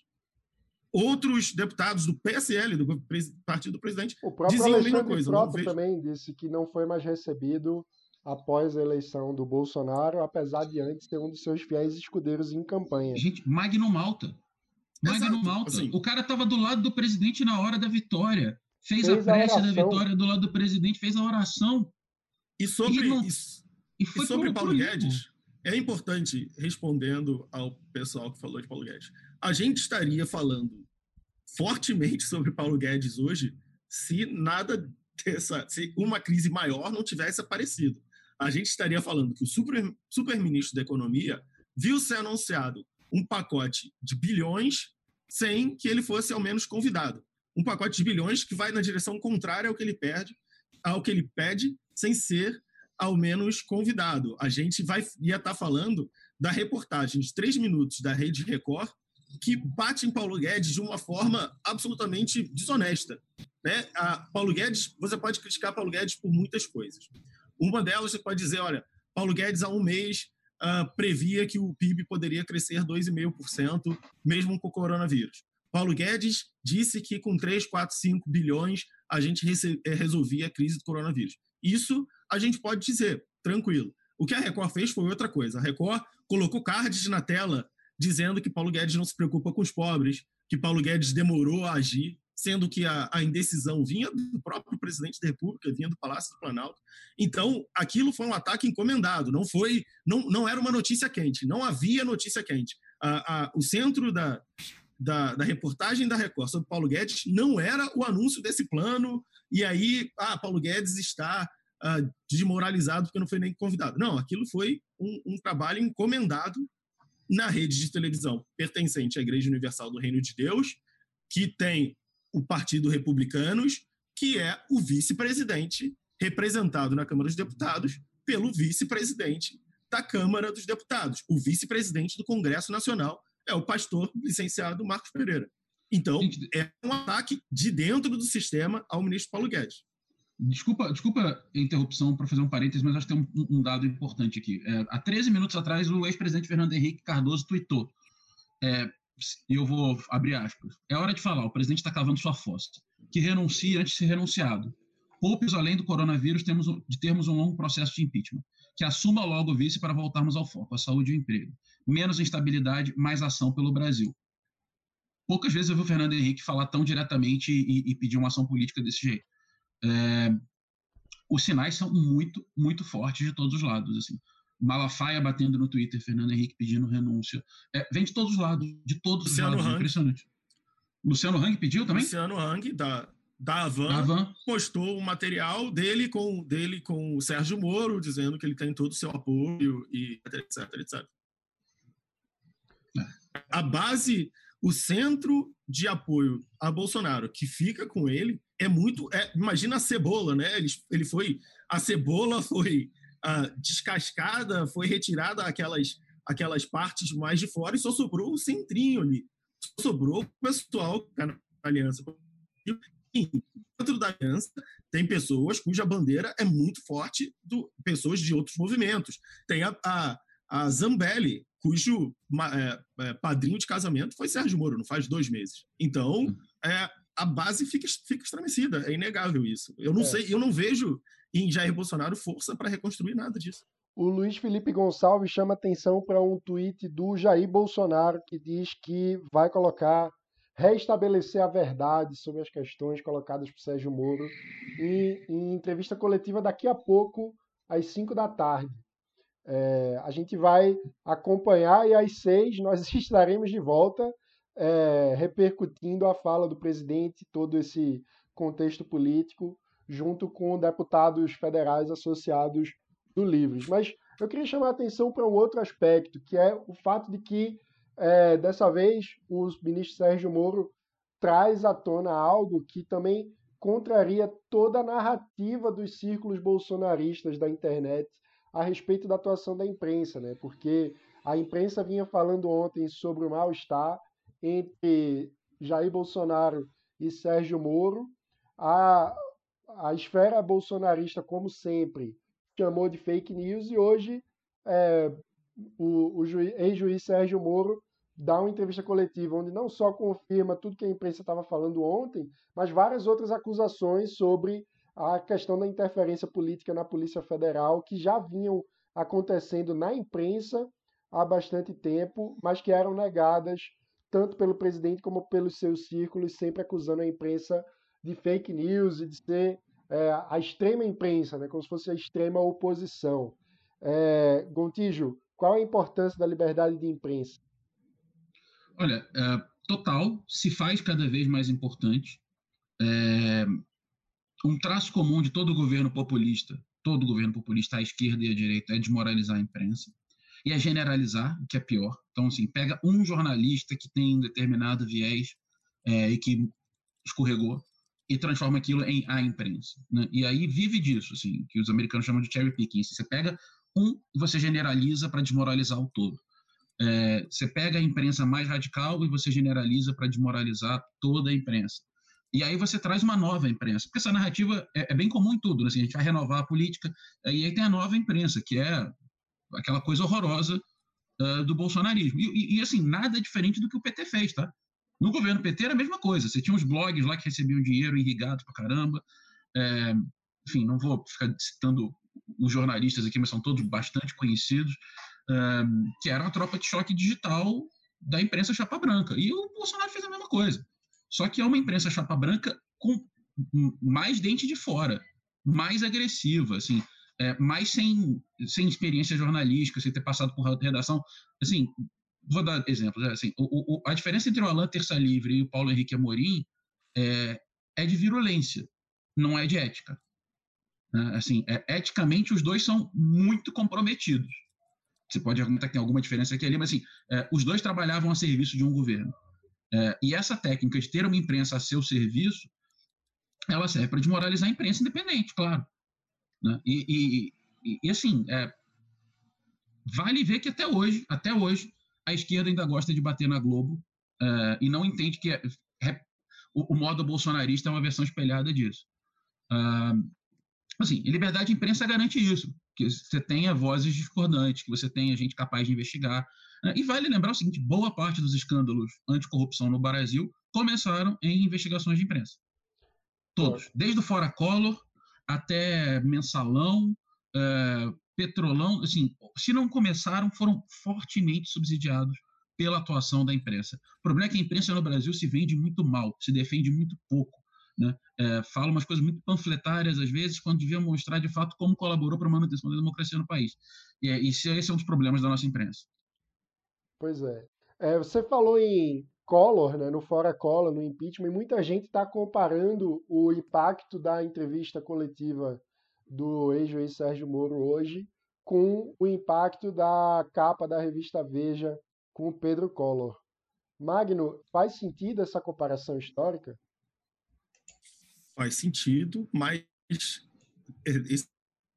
Outros deputados do P S L, do partido do presidente, o próprio diziam Alexandre a mesma coisa. Frota vejo... também disse que não foi mais recebido após a eleição do Bolsonaro, apesar de antes ser um dos seus fiéis escudeiros em campanha. Gente, Magno Malta. Magno Exato, Malta. assim. O cara estava do lado do presidente na hora da vitória. Fez, Fez a a prece da oração. vitória do lado do presidente, fez a oração. E sobre, E não- e, E foi e sobre pro- Paulo pro Guedes, é importante, respondendo ao pessoal que falou de Paulo Guedes, a gente estaria falando fortemente sobre Paulo Guedes hoje se nada dessa, se uma crise maior não tivesse aparecido. A gente estaria falando que o super, super-ministro da Economia viu ser anunciado um pacote de bilhões sem que ele fosse ao menos convidado. Um pacote de bilhões que vai na direção contrária ao que ele pede, ao que ele pede, sem ser ao menos convidado. A gente vai, ia estar falando da reportagem de três minutos da Rede Record que bate em Paulo Guedes de uma forma absolutamente desonesta. Né? A Paulo Guedes, você pode criticar Paulo Guedes por muitas coisas. Uma delas, você pode dizer, olha, Paulo Guedes há um mês uh, previa que o P I B poderia crescer dois vírgula cinco por cento, mesmo com o coronavírus. Paulo Guedes disse que com três, quatro, cinco bilhões a gente resolvia a crise do coronavírus. Isso a gente pode dizer, tranquilo. O que a Record fez foi outra coisa. A Record colocou cards na tela dizendo que Paulo Guedes não se preocupa com os pobres, que Paulo Guedes demorou a agir, sendo que a, a indecisão vinha do próprio presidente da República, vinha do Palácio do Planalto. Então, aquilo foi um ataque encomendado, não, foi, não, não era uma notícia quente, não havia notícia quente. A, a, o centro da, da, da reportagem da Record sobre Paulo Guedes não era o anúncio desse plano, e aí, ah, Paulo Guedes está ah, desmoralizado porque não foi nem convidado. Não, aquilo foi um, um trabalho encomendado na rede de televisão pertencente à Igreja Universal do Reino de Deus, que tem o Partido Republicanos, que é o vice-presidente representado na Câmara dos Deputados pelo vice-presidente da Câmara dos Deputados. O vice-presidente do Congresso Nacional é o pastor licenciado Marcos Pereira. Então, é um ataque de dentro do sistema ao ministro Paulo Guedes. Desculpa, desculpa a interrupção para fazer um parênteses, mas acho que tem um, um dado importante aqui. É, há treze minutos atrás, o ex-presidente Fernando Henrique Cardoso tuitou, é, e eu vou abrir aspas, é hora de falar, o presidente está cavando sua fossa, que renuncie antes de ser renunciado. Poupe-os além do coronavírus temos, de termos um longo processo de impeachment. Que assuma logo o vice para voltarmos ao foco, a saúde e o emprego. Menos instabilidade, mais ação pelo Brasil. Poucas vezes eu vi o Fernando Henrique falar tão diretamente e, e pedir uma ação política desse jeito. É, os sinais são muito, muito fortes de todos os lados. Assim. Malafaia batendo no Twitter, Fernando Henrique pedindo renúncia. É, vem de todos os lados, de todos Luciano os lados. Hang. Impressionante. Luciano Hang pediu também? Luciano Hang, da, da Havan, Da Havan. postou um material dele com, dele com o Sérgio Moro, dizendo que ele tem todo o seu apoio, e etc, etcétera. É. A base, o centro de apoio a Bolsonaro, que fica com ele, é muito... É, imagina a cebola, né? Ele, ele foi... A cebola foi ah, descascada, foi retirada aquelas, aquelas partes mais de fora e só sobrou o centrinho ali. Só sobrou o pessoal que está na aliança. E dentro da aliança tem pessoas cuja bandeira é muito forte, do, pessoas de outros movimentos. Tem a, a, a Zambelli, cujo é, é, padrinho de casamento foi Sérgio Moro, não faz dois meses. Então, é, a base fica, fica estremecida, é inegável isso. Eu não é. sei, eu não vejo em Jair Bolsonaro força para reconstruir nada disso. O Luiz Felipe Gonçalves chama atenção para um tweet do Jair Bolsonaro que diz que vai colocar, restabelecer a verdade sobre as questões colocadas por Sérgio Moro e, em entrevista coletiva daqui a pouco, às cinco da tarde. É, a gente vai acompanhar e às seis nós estaremos de volta é, repercutindo a fala do presidente, todo esse contexto político, junto com deputados federais associados do Livres. Mas eu queria chamar a atenção para um outro aspecto, que é o fato de que, é, dessa vez, o ministro Sérgio Moro traz à tona algo que também contraria toda a narrativa dos círculos bolsonaristas da internet a respeito da atuação da imprensa, né? Porque a imprensa vinha falando ontem sobre o mal-estar entre Jair Bolsonaro e Sérgio Moro. A, a esfera bolsonarista, como sempre, chamou de fake news e hoje é, o, o juiz, ex-juiz Sérgio Moro dá uma entrevista coletiva onde não só confirma tudo que a imprensa estava falando ontem, mas várias outras acusações sobre a questão da interferência política na Polícia Federal, que já vinham acontecendo na imprensa há bastante tempo, mas que eram negadas tanto pelo presidente como pelos seus círculos, sempre acusando a imprensa de fake news e de ser é, a extrema imprensa, né, como se fosse a extrema oposição. É, Gontijo, qual a importância da liberdade de imprensa? Olha, é, total, se faz cada vez mais importante. É, um traço comum de todo governo populista, todo governo populista à esquerda e à direita, é desmoralizar a imprensa e é generalizar, o que é pior. Então, assim, pega um jornalista que tem um determinado viés é, e que escorregou e transforma aquilo em a imprensa, né? E aí vive disso, assim, que os americanos chamam de cherry picking. Você pega um e você generaliza para desmoralizar o todo. É, você pega a imprensa mais radical e você generaliza para desmoralizar toda a imprensa. E aí você traz uma nova imprensa, porque essa narrativa é, é bem comum em tudo, né? Assim, a gente vai renovar a política, e aí tem a nova imprensa, que é aquela coisa horrorosa uh, do bolsonarismo. E, e, e, assim, nada diferente do que o P T fez, tá? No governo P T era a mesma coisa, você tinha uns blogs lá que recebiam dinheiro irrigado pra caramba, é, enfim, não vou ficar citando os jornalistas aqui, mas são todos bastante conhecidos, um, que era uma tropa de choque digital da imprensa chapa branca. E o Bolsonaro fez a mesma coisa. Só que é uma imprensa chapa branca com mais dente de fora, mais agressiva, assim, é, mais sem, sem experiência jornalística, sem ter passado por redação. Assim, vou dar exemplos. Assim, o, o, a diferença entre o Alan Terça Livre e o Paulo Henrique Amorim é, é de virulência, não é de ética. Assim, é, eticamente, os dois são muito comprometidos. Você pode argumentar que tem alguma diferença aqui e ali, mas assim, é, os dois trabalhavam a serviço de um governo. É, e essa técnica de ter uma imprensa a seu serviço, ela serve para desmoralizar a imprensa independente, claro. Né? E, e, e, assim, é, vale ver que até hoje, até hoje, a esquerda ainda gosta de bater na Globo é, e não entende que é, é, o, o modo bolsonarista é uma versão espelhada disso. Ah, assim, liberdade de imprensa garante isso, que você tenha vozes discordantes, que você tenha gente capaz de investigar. Né? E vale lembrar o seguinte, boa parte dos escândalos anticorrupção no Brasil começaram em investigações de imprensa. Todos. Desde o Fora Collor até Mensalão, é, Petrolão, assim, se não começaram, foram fortemente subsidiados pela atuação da imprensa. O problema é que a imprensa no Brasil se vende muito mal, se defende muito pouco. Né? É, fala umas coisas muito panfletárias às vezes, quando devia mostrar de fato como colaborou para a manutenção da democracia no país. E, e esse é um dos problemas da nossa imprensa. Pois é. é você falou em Collor, né, no Fora Collor, no impeachment, e muita gente está comparando o impacto da entrevista coletiva do ex-juiz Sérgio Moro hoje com o impacto da capa da revista Veja com o Pedro Collor. Magno, faz sentido essa comparação histórica? Faz sentido, mas esse...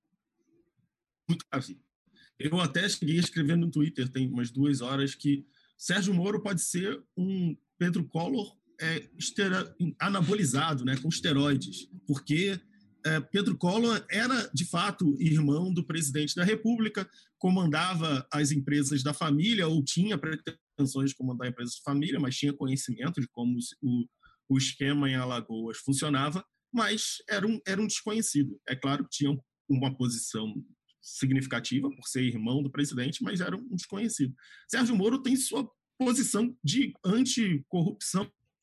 eu até cheguei a escrever no Twitter, tem umas duas horas, que Sérgio Moro pode ser um Pedro Collor é, estera... anabolizado, né, com esteroides, porque é, Pedro Collor era, de fato, irmão do presidente da República, comandava as empresas da família, ou tinha pretensões de comandar empresas de família, mas tinha conhecimento de como o o esquema em Alagoas funcionava, mas era um, era um desconhecido. É claro que tinha uma posição significativa por ser irmão do presidente, mas era um desconhecido. Sérgio Moro tem sua posição de anticorrupção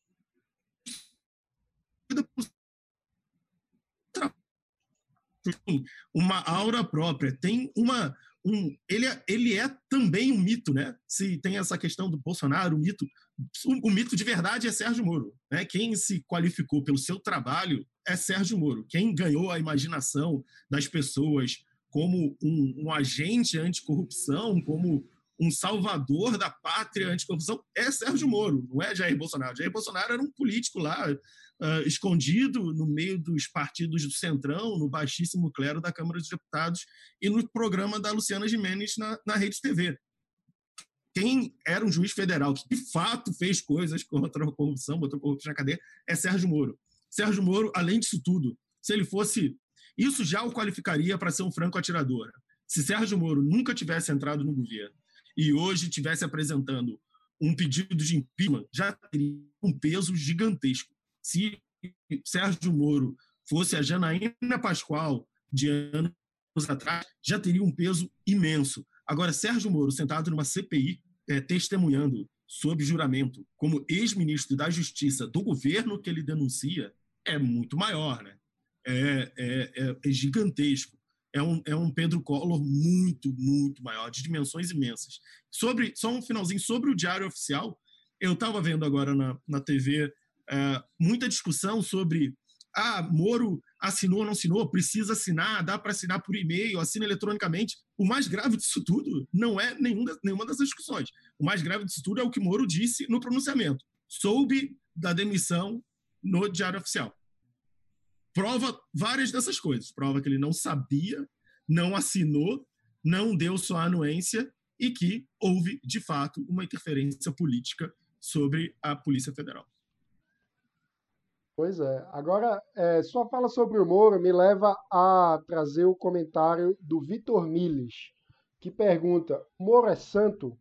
uma aura própria, tem uma um, ele, é, ele é também um mito, né? Se tem essa questão do Bolsonaro, o mito, o, o mito de verdade é Sérgio Moro, né? Quem se qualificou pelo seu trabalho é Sérgio Moro. Quem ganhou a imaginação das pessoas como um, um agente anticorrupção, como um salvador da pátria anticorrupção, é Sérgio Moro, não é Jair Bolsonaro. Jair Bolsonaro era um político lá, uh, escondido no meio dos partidos do Centrão, no baixíssimo clero da Câmara dos Deputados e no programa da Luciana Gimenez na, na Rede T V. Quem era um juiz federal que, de fato, fez coisas contra a corrupção, botou a corrupção na cadeia, é Sérgio Moro. Sérgio Moro, além disso tudo, se ele fosse... Isso já o qualificaria para ser um franco atirador. Se Sérgio Moro nunca tivesse entrado no governo e hoje estivesse apresentando um pedido de impeachment, já teria um peso gigantesco. Se Sérgio Moro fosse a Janaína Pascoal de anos atrás, já teria um peso imenso. Agora, Sérgio Moro, sentado numa C P I, é, testemunhando sob juramento como ex-ministro da Justiça do governo que ele denuncia, é muito maior, né? É, é, é gigantesco. É um, é um Pedro Collor muito, muito maior, de dimensões imensas. Sobre, só um finalzinho, sobre o Diário Oficial, eu estava vendo agora na, na T V é, muita discussão sobre ah, Moro assinou ou não assinou, precisa assinar, dá para assinar por e-mail, assina eletronicamente. O mais grave disso tudo não é nenhum, nenhuma dessas discussões. O mais grave disso tudo é o que Moro disse no pronunciamento. Soube da demissão no Diário Oficial. Prova várias dessas coisas. Prova que ele não sabia, não assinou, não deu sua anuência e que houve, de fato, uma interferência política sobre a Polícia Federal. Pois é. Agora, é, sua fala sobre o Moro me leva a trazer o comentário do Vitor Miles, que pergunta: Moro é santo?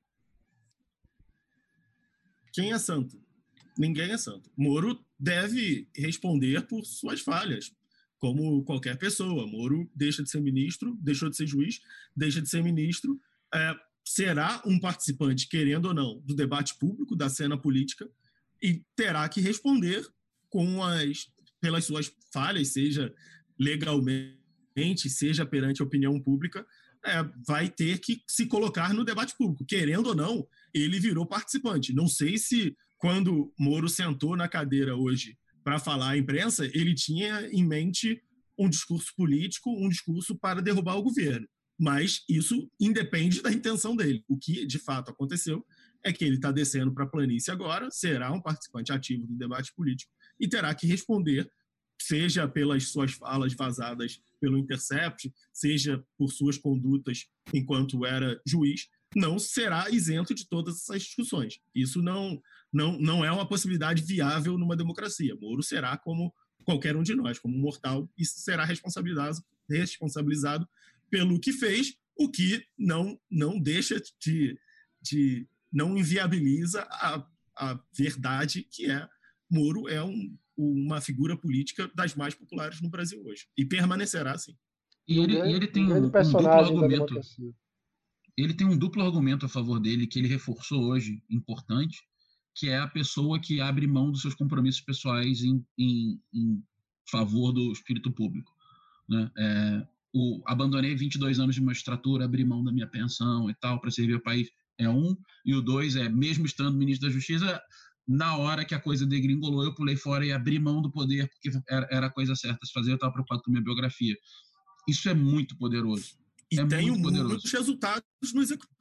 Quem é santo? Ninguém é santo. Moro deve responder por suas falhas, como qualquer pessoa. Moro deixa de ser ministro, deixou de ser juiz, deixa de ser ministro, é, será um participante, querendo ou não, do debate público, da cena política, e terá que responder com as, pelas suas falhas, seja legalmente, seja perante a opinião pública, é, vai ter que se colocar no debate público. Querendo ou não, ele virou participante. Não sei se, quando Moro sentou na cadeira hoje para falar à imprensa, ele tinha em mente um discurso político, um discurso para derrubar o governo. Mas isso independe da intenção dele. O que, de fato, aconteceu é que ele está descendo para a planície agora, será um participante ativo do debate político e terá que responder, seja pelas suas falas vazadas pelo Intercept, seja por suas condutas enquanto era juiz, não será isento de todas essas discussões. Isso não, não, não é uma possibilidade viável numa democracia. Moro será como qualquer um de nós, como um mortal, e será responsabilizado, responsabilizado pelo que fez, o que não, não deixa de, de não inviabiliza a, a verdade que é Moro é um, uma figura política das mais populares no Brasil hoje. E permanecerá assim. E ele, um grande, e ele tem um, grande um personagem duplo da argumento. democracia. Ele tem um duplo argumento a favor dele, que ele reforçou hoje, importante, que é a pessoa que abre mão dos seus compromissos pessoais em, em, em favor do espírito público. Né? É, o, abandonei vinte e dois anos de magistratura, abri mão da minha pensão e tal, para servir o país, é um. E o dois é, mesmo estando ministro da Justiça, na hora que a coisa degringolou, eu pulei fora e abri mão do poder, porque era, era a coisa certa a se fazer, eu estava preocupado com a minha biografia. Isso é muito poderoso. E é tem muito poderoso. muitos resultados no executivo.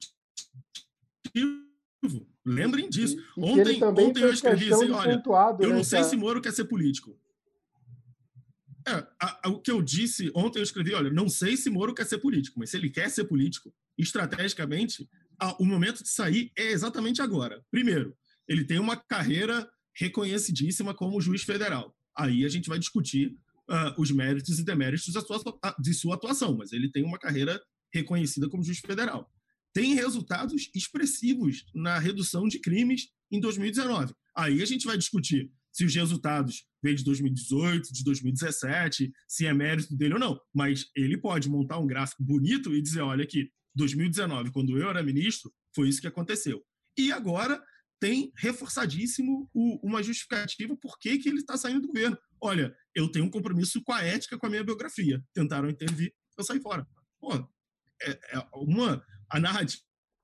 Lembrem disso. E, e ontem ontem eu escrevi assim, olha, eu não sei a... se Moro quer ser político. É, a, a, o que eu disse ontem eu escrevi, olha, não sei se Moro quer ser político, mas se ele quer ser político, estrategicamente, a, o momento de sair é exatamente agora. Primeiro, ele tem uma carreira reconhecidíssima como juiz federal. Aí a gente vai discutir uh, os méritos e deméritos da sua, de sua atuação, mas ele tem uma carreira reconhecida como juiz federal. Tem resultados expressivos na redução de crimes em dois mil e dezenove. Aí a gente vai discutir se os resultados vêm de dois mil e dezoito, de dois mil e dezessete, se é mérito dele ou não. Mas ele pode montar um gráfico bonito e dizer, olha aqui, dois mil e dezenove, quando eu era ministro, foi isso que aconteceu. E agora tem reforçadíssimo o, uma justificativa por que, que ele está saindo do governo. Olha, eu tenho um compromisso com a ética, com a minha biografia. Tentaram intervir, eu saí fora. Pô, é, é uma... A narrativa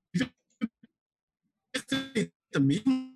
é perfeita mesmo.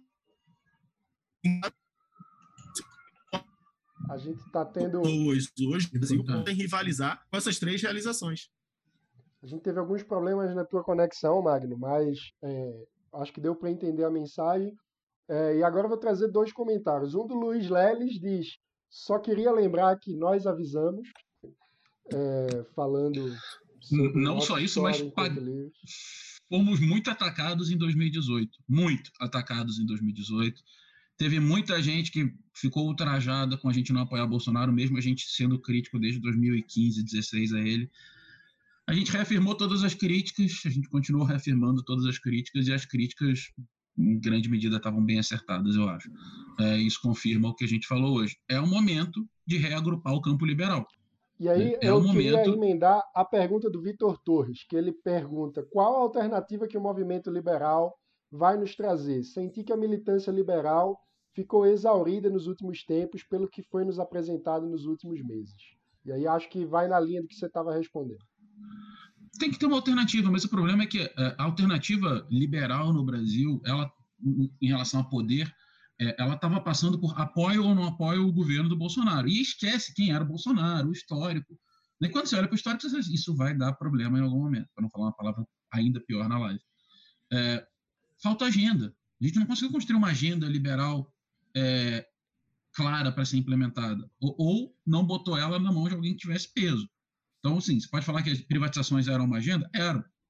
A gente está tendo... Hoje, hoje o Brasil pode rivalizar com essas três realizações. A gente teve alguns problemas na tua conexão, Magno, mas... É... acho que deu para entender a mensagem. É, e agora eu vou trazer dois comentários. Um do Luiz Leles diz: só queria lembrar que nós avisamos, é, falando sobre não só isso, mas pag... fomos muito atacados em dois mil e dezoito. Muito atacados em dois mil e dezoito. Teve muita gente que ficou ultrajada com a gente não apoiar Bolsonaro, mesmo a gente sendo crítico desde dois mil e quinze, dezesseis a ele. A gente reafirmou todas as críticas, a gente continuou reafirmando todas as críticas, e as críticas, em grande medida, estavam bem acertadas, eu acho. É, isso confirma o que a gente falou hoje. É o momento de reagrupar o campo liberal. E aí é, eu é queria momento... emendar a pergunta do Vitor Torres, que ele pergunta: qual a alternativa que o movimento liberal vai nos trazer? Senti que a militância liberal ficou exaurida nos últimos tempos pelo que foi nos apresentado nos últimos meses. E aí acho que vai na linha do que você estava respondendo. Tem que ter uma alternativa, mas o problema é que a alternativa liberal no Brasil, ela, em relação a poder, ela estava passando por apoio ou não apoio o governo do Bolsonaro. E esquece quem era o Bolsonaro, o histórico. E quando você olha para o histórico, você diz, isso vai dar problema em algum momento, para não falar uma palavra ainda pior na live. É, falta agenda. A gente não conseguiu construir uma agenda liberal é, clara para ser implementada. Ou, ou não botou ela na mão de alguém que tivesse peso. Então, assim, você pode falar que as privatizações eram uma agenda? Eram.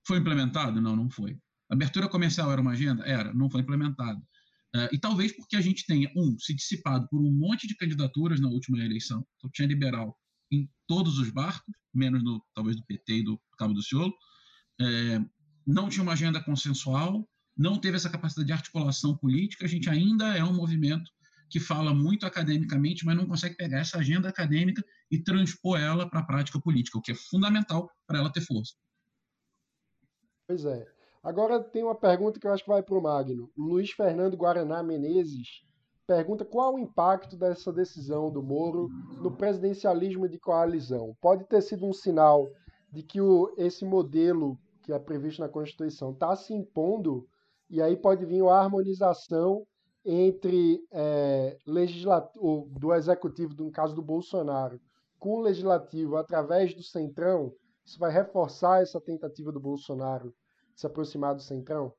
Foi implementado? Não, não foi. Abertura comercial era uma agenda? Era, não foi implementado. Uh, e talvez porque a gente tenha, um, se dissipado por um monte de candidaturas na última eleição. Então, tinha liberal em todos os barcos, menos no, talvez do P T e do Cabo do Ciolo. É, não tinha uma agenda consensual, não teve essa capacidade de articulação política. A gente ainda é um movimento que fala muito academicamente, mas não consegue pegar essa agenda acadêmica e transpor ela para a prática política, o que é fundamental para ela ter força. Pois é. Agora tem uma pergunta que eu acho que vai para o Magno. Luiz Fernando Guaraná Menezes pergunta qual o impacto dessa decisão do Moro no presidencialismo de coalizão. Pode ter sido um sinal de que o, esse modelo que é previsto na Constituição está se impondo, e aí pode vir uma harmonização entre é, legislativo, do executivo, no caso do Bolsonaro, com o legislativo através do Centrão. Isso vai reforçar essa tentativa do Bolsonaro de se aproximar do Centrão?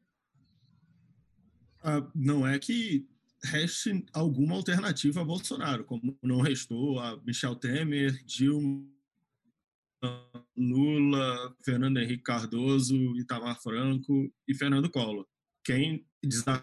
Ah, não é que reste alguma alternativa a Bolsonaro, como não restou a Michel Temer, Dilma, Lula, Fernando Henrique Cardoso, Itamar Franco e Fernando Collor. Quem desafiou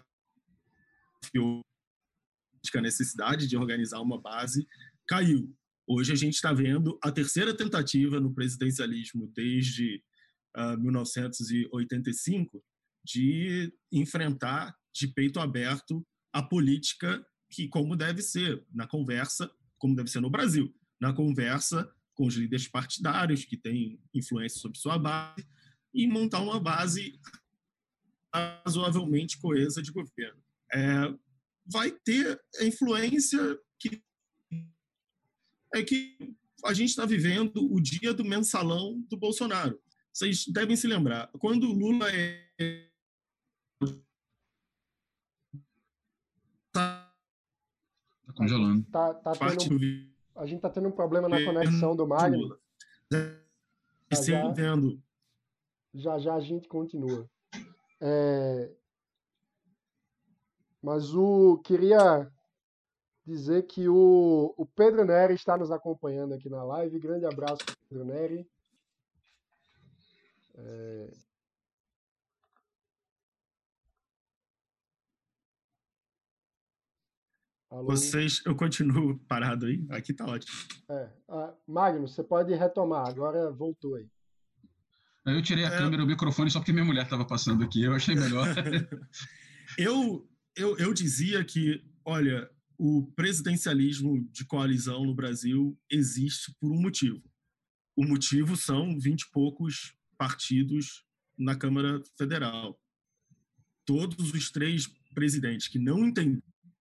a necessidade de organizar uma base caiu. Hoje a gente está vendo a terceira tentativa no presidencialismo desde uh, mil novecentos e oitenta e cinco de enfrentar de peito aberto a política que, como deve ser, na conversa, como deve ser no Brasil, na conversa com os líderes partidários que têm influência sobre sua base e montar uma base razoavelmente coesa de governo. É, vai ter a influência que é que a gente está vivendo o dia do mensalão do Bolsonaro. Vocês devem se lembrar, quando o Lula é... Tá congelando. Tá, tá tendo, a gente está tendo um problema na conexão do Magno. Já já, vendo. já já a gente continua. É... Mas o queria dizer que o, o Pedro Neri está nos acompanhando aqui na live. Grande abraço, Pedro Neri. É... Alô? Vocês, eu continuo parado aí? Aqui tá ótimo. É. Ah, Magno, você pode retomar. Agora voltou aí. Eu tirei a é... câmera e o microfone só porque minha mulher estava passando aqui. Eu achei melhor. eu, eu, eu dizia que, olha, o presidencialismo de coalizão no Brasil existe por um motivo. O motivo são vinte e poucos partidos na Câmara Federal. Todos os três presidentes que não entenderam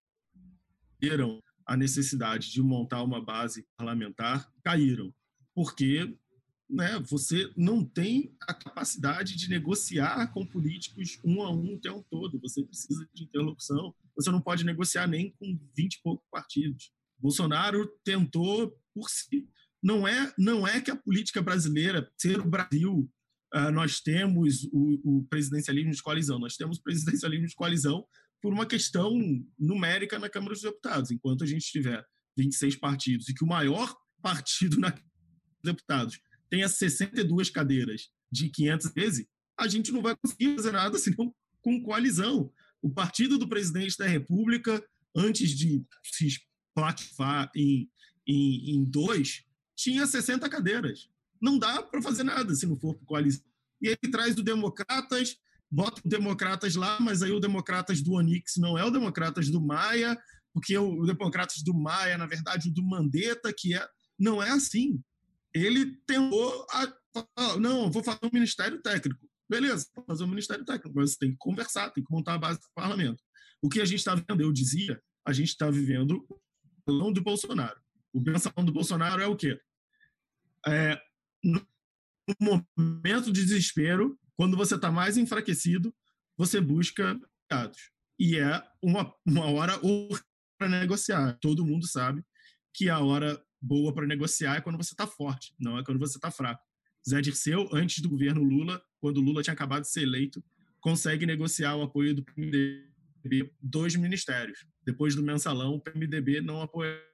a necessidade de montar uma base parlamentar caíram, porque né, você não tem a capacidade de negociar com políticos um a um o tempo todo. Você precisa de interlocução. Você não pode negociar nem com vinte e poucos partidos. Bolsonaro tentou por si. Não é, não é que a política brasileira, ser o Brasil, uh, nós temos o, o presidencialismo de coalizão. Nós temos o presidencialismo de coalizão por uma questão numérica na Câmara dos Deputados. Enquanto a gente tiver vinte e seis partidos e que o maior partido na Câmara dos Deputados tenha sessenta e duas cadeiras de quinhentos e treze, a gente não vai conseguir fazer nada senão com coalizão. O partido do presidente da República, antes de se esplatifar em, em, em dois, tinha sessenta cadeiras. Não dá para fazer nada se não for por coalizão. E ele traz o Democratas, bota o Democratas lá, mas aí o Democratas do Onix não é o Democratas do Maia, porque o Democratas do Maia, na verdade, o do Mandetta, que é... Não é assim. Ele tentou... A... Não, vou fazer um ministério técnico. Beleza, vou fazer um ministério técnico, mas você tem que conversar, tem que montar a base do parlamento. O que a gente está vendo, eu dizia, a gente está vivendo o mensalão do Bolsonaro. O mensalão do Bolsonaro é o quê? É, no momento de desespero, quando você está mais enfraquecido, você busca aliados. E é uma, uma hora para negociar. Todo mundo sabe que a hora boa para negociar é quando você está forte, não é quando você está fraco. Zé Dirceu, antes do governo Lula, quando Lula tinha acabado de ser eleito, consegue negociar o apoio do P M D B dos ministérios. Depois do mensalão, o P M D B não apoiaria.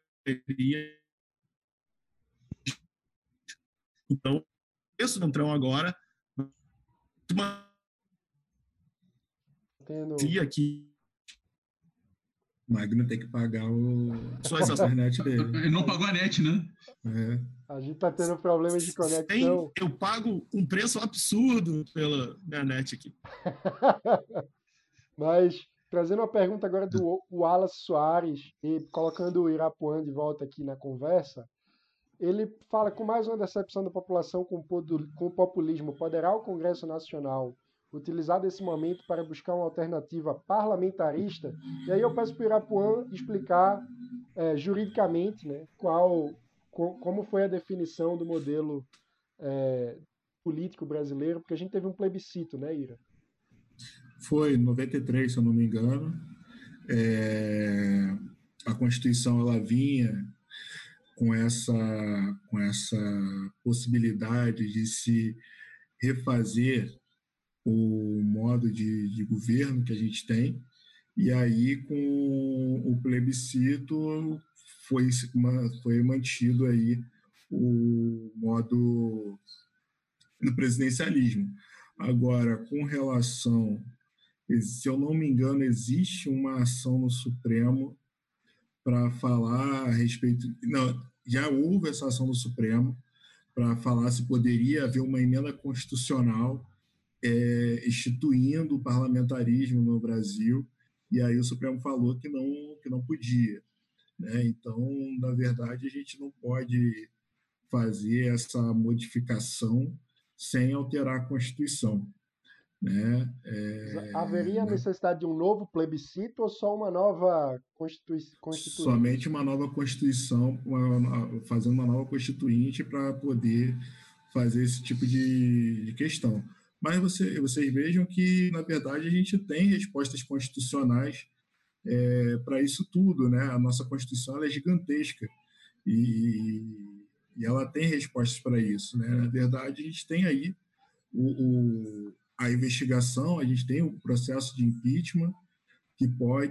Então, isso do Centrão agora uma Tendo... aqui. O Magno tem que pagar o Só essa internet dele. Ele não pagou a net, né? É. A gente tá tendo problemas de Tem, conexão. eu pago um preço absurdo pela minha net aqui. Mas, trazendo uma pergunta agora do Wallace Soares e colocando o Irapuã de volta aqui na conversa, ele fala: com mais uma decepção da população com o populismo, poderá o Congresso Nacional utilizar esse momento para buscar uma alternativa parlamentarista? E aí eu peço para o Irapuã explicar é, juridicamente, né, qual, como foi a definição do modelo é, político brasileiro, porque a gente teve um plebiscito, né, Ira? Foi em noventa e três, se eu não me engano. É, a Constituição ela vinha com essa, com essa possibilidade de se refazer o modo de, de governo que a gente tem, e aí com o plebiscito foi, foi mantido aí o modo do presidencialismo. Agora, com relação, se eu não me engano, existe uma ação no Supremo para falar a respeito... Não, já houve essa ação no Supremo para falar se poderia haver uma emenda constitucional é, instituindo o parlamentarismo no Brasil, e aí o Supremo falou que não, que não podia. Né? Então, na verdade, a gente não pode fazer essa modificação sem alterar a Constituição. Né? É, Haveria né? necessidade de um novo plebiscito ou só uma nova constitui- constituinte? Somente uma nova Constituição, uma, fazendo uma nova Constituinte para poder fazer esse tipo de, de questão. Mas você, vocês vejam que, na verdade, a gente tem respostas constitucionais é, para isso tudo. Né? A nossa Constituição ela é gigantesca e, e ela tem respostas para isso. Né? Na verdade, a gente tem aí o, o, a investigação, a gente tem o processo de impeachment, que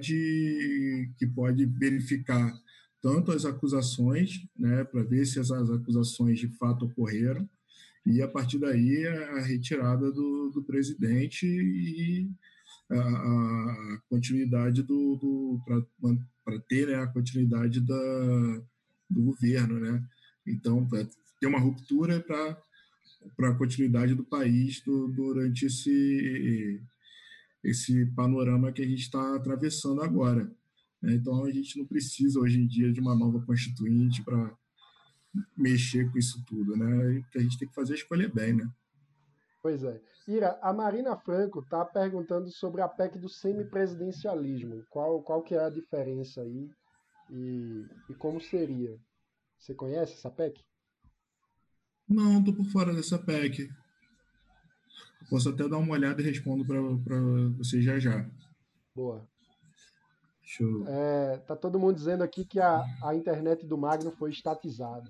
pode, que pode verificar tanto as acusações, né, para ver se essas acusações de fato ocorreram, e a partir daí a retirada do, do presidente e a, a continuidade do, do para ter, né, a continuidade da, do governo, né? Então ter uma ruptura para para a continuidade do país do, durante esse esse panorama que a gente está atravessando agora. Então a gente não precisa hoje em dia de uma nova constituinte para mexer com isso tudo, né? O que a gente tem que fazer é escolher bem, né? Pois é. Ira, a Marina Franco está perguntando sobre a P E C do semipresidencialismo. Qual, qual que é a diferença aí e, e como seria? Você conhece essa P E C? Não, estou por fora dessa P E C. Posso até dar uma olhada e respondo para você já já. Boa. Show. É, tá todo mundo dizendo aqui que a, a internet do Magno foi estatizada.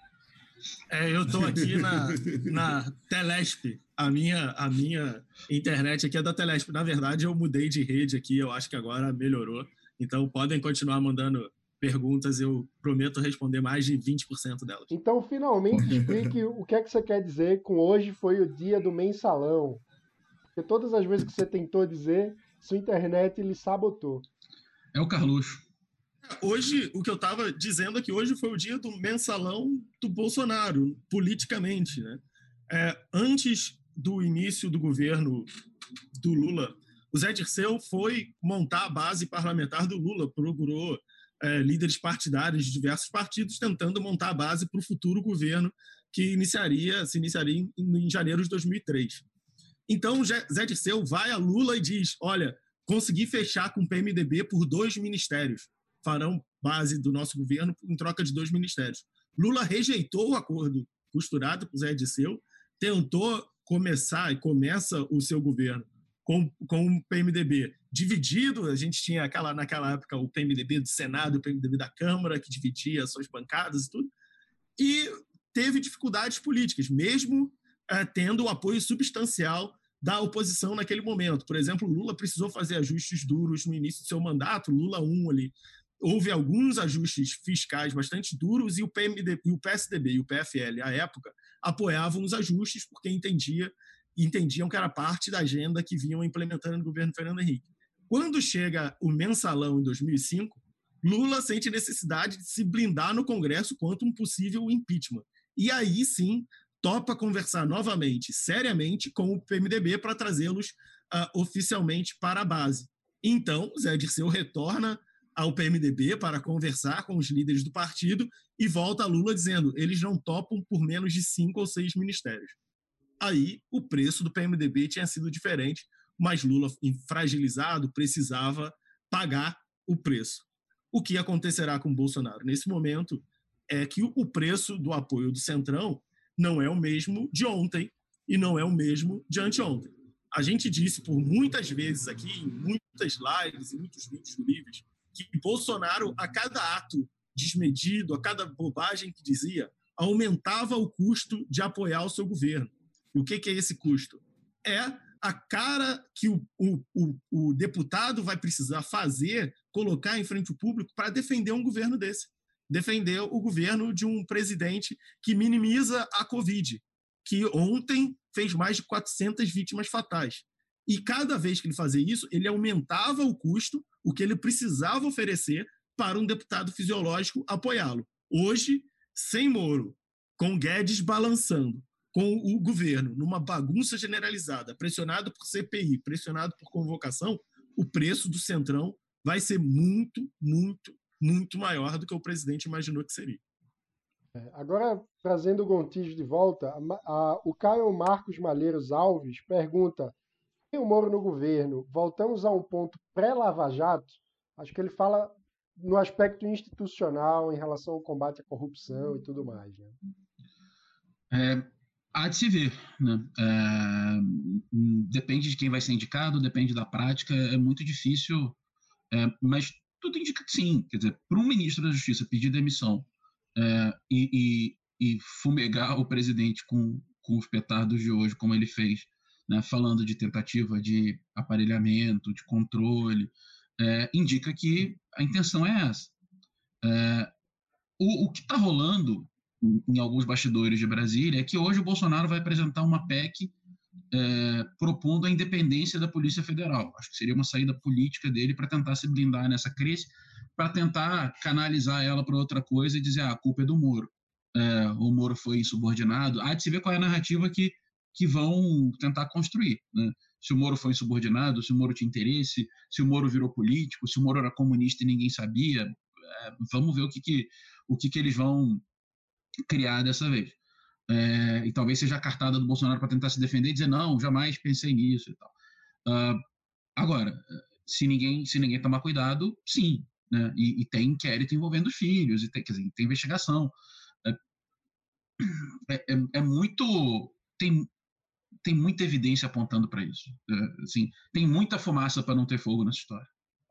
É, eu estou aqui na, na Telesp. A minha, a minha internet aqui é da Telesp. Na verdade, eu mudei de rede aqui. Eu acho que agora melhorou. Então, podem continuar mandando perguntas. Eu prometo responder mais de vinte por cento delas. Então, finalmente, explique o que é que você quer dizer com hoje foi o dia do mensalão. Porque todas as vezes que você tentou dizer, sua internet lhe sabotou. É o Carluxo. Hoje, o que eu estava dizendo é que hoje foi o dia do mensalão do Bolsonaro, politicamente. Né? É, antes do início do governo do Lula, o Zé Dirceu foi montar a base parlamentar do Lula, procurou é, líderes partidários de diversos partidos tentando montar a base para o futuro governo que iniciaria, se iniciaria em, em janeiro de dois mil e três. Então, Zé Dirceu vai a Lula e diz, olha, consegui fechar com o P M D B por dois ministérios. Farão base do nosso governo em troca de dois ministérios. Lula rejeitou o acordo costurado com Zé Dirceu, tentou começar e começa o seu governo com, com o P M D B dividido. A gente tinha aquela, naquela época o P M D B do Senado e o P M D B da Câmara, que dividia suas bancadas e tudo. E teve dificuldades políticas, mesmo é, tendo o apoio substancial da oposição naquele momento. Por exemplo, Lula precisou fazer ajustes duros no início do seu mandato, Lula um ali. Houve alguns ajustes fiscais bastante duros e o, P M D, e o P S D B e o P F L, à época, apoiavam os ajustes porque entendia entendiam que era parte da agenda que vinham implementando no governo Fernando Henrique. Quando chega o mensalão em dois mil e cinco, Lula sente necessidade de se blindar no Congresso contra um possível impeachment. E aí sim topa conversar novamente, seriamente, com o P M D B para trazê-los uh, oficialmente para a base. Então, Zé Dirceu retorna ao P M D B para conversar com os líderes do partido e volta a Lula dizendo que eles não topam por menos de cinco ou seis ministérios. Aí o preço do P M D B tinha sido diferente, mas Lula, fragilizado, precisava pagar o preço. O que acontecerá com Bolsonaro nesse momento é que o preço do apoio do Centrão não é o mesmo de ontem e não é o mesmo de anteontem. A gente disse por muitas vezes aqui, em muitas lives e muitos vídeos livres, que Bolsonaro, a cada ato desmedido, a cada bobagem que dizia, aumentava o custo de apoiar o seu governo. E o que é esse custo? É a cara que o, o, o, o deputado vai precisar fazer, colocar em frente ao público para defender um governo desse. Defender o governo de um presidente que minimiza a Covid, que ontem fez mais de quatrocentas vítimas fatais. E cada vez que ele fazia isso, ele aumentava o custo, o que ele precisava oferecer para um deputado fisiológico apoiá-lo. Hoje, sem Moro, com Guedes balançando, com o governo numa bagunça generalizada, pressionado por C P I, pressionado por convocação, o preço do Centrão vai ser muito, muito, muito maior do que o presidente imaginou que seria. Agora, trazendo o Gontijo de volta, a, a, o Caio Marcos Malheiros Alves pergunta: tem o Moro no governo, voltamos a um ponto pré-Lava Jato? Acho que ele fala no aspecto institucional, em relação ao combate à corrupção e tudo mais. Né? É, há de se ver. Né? É, depende de quem vai ser indicado, depende da prática, é muito difícil, é, mas tudo indica que sim. Quer dizer, para um ministro da Justiça pedir demissão é, e, e, e fumegar o presidente com, com os petardos de hoje, como ele fez, né, falando de tentativa de aparelhamento, de controle, é, indica que a intenção é essa. É, o, o que está rolando em, em alguns bastidores de Brasília é que hoje o Bolsonaro vai apresentar uma P E C é, propondo a independência da Polícia Federal. Acho que seria uma saída política dele para tentar se blindar nessa crise, para tentar canalizar ela para outra coisa e dizer ah, a culpa é do Moro. É, o Moro foi insubordinado. Há de se ver qual é a narrativa que, que vão tentar construir. Né? Se o Moro foi insubordinado, se o Moro tinha interesse, se o Moro virou político, se o Moro era comunista e ninguém sabia. É, vamos ver o que, que, o que, que eles vão criar dessa vez. É, e talvez seja a cartada do Bolsonaro para tentar se defender e dizer não, jamais pensei nisso e tal. Uh, agora, se ninguém, se ninguém tomar cuidado, sim. Né? E, e tem inquérito envolvendo os filhos, e tem, quer dizer, tem investigação. É, é, é muito... Tem, tem muita evidência apontando para isso. É, assim, tem muita fumaça para não ter fogo nessa história.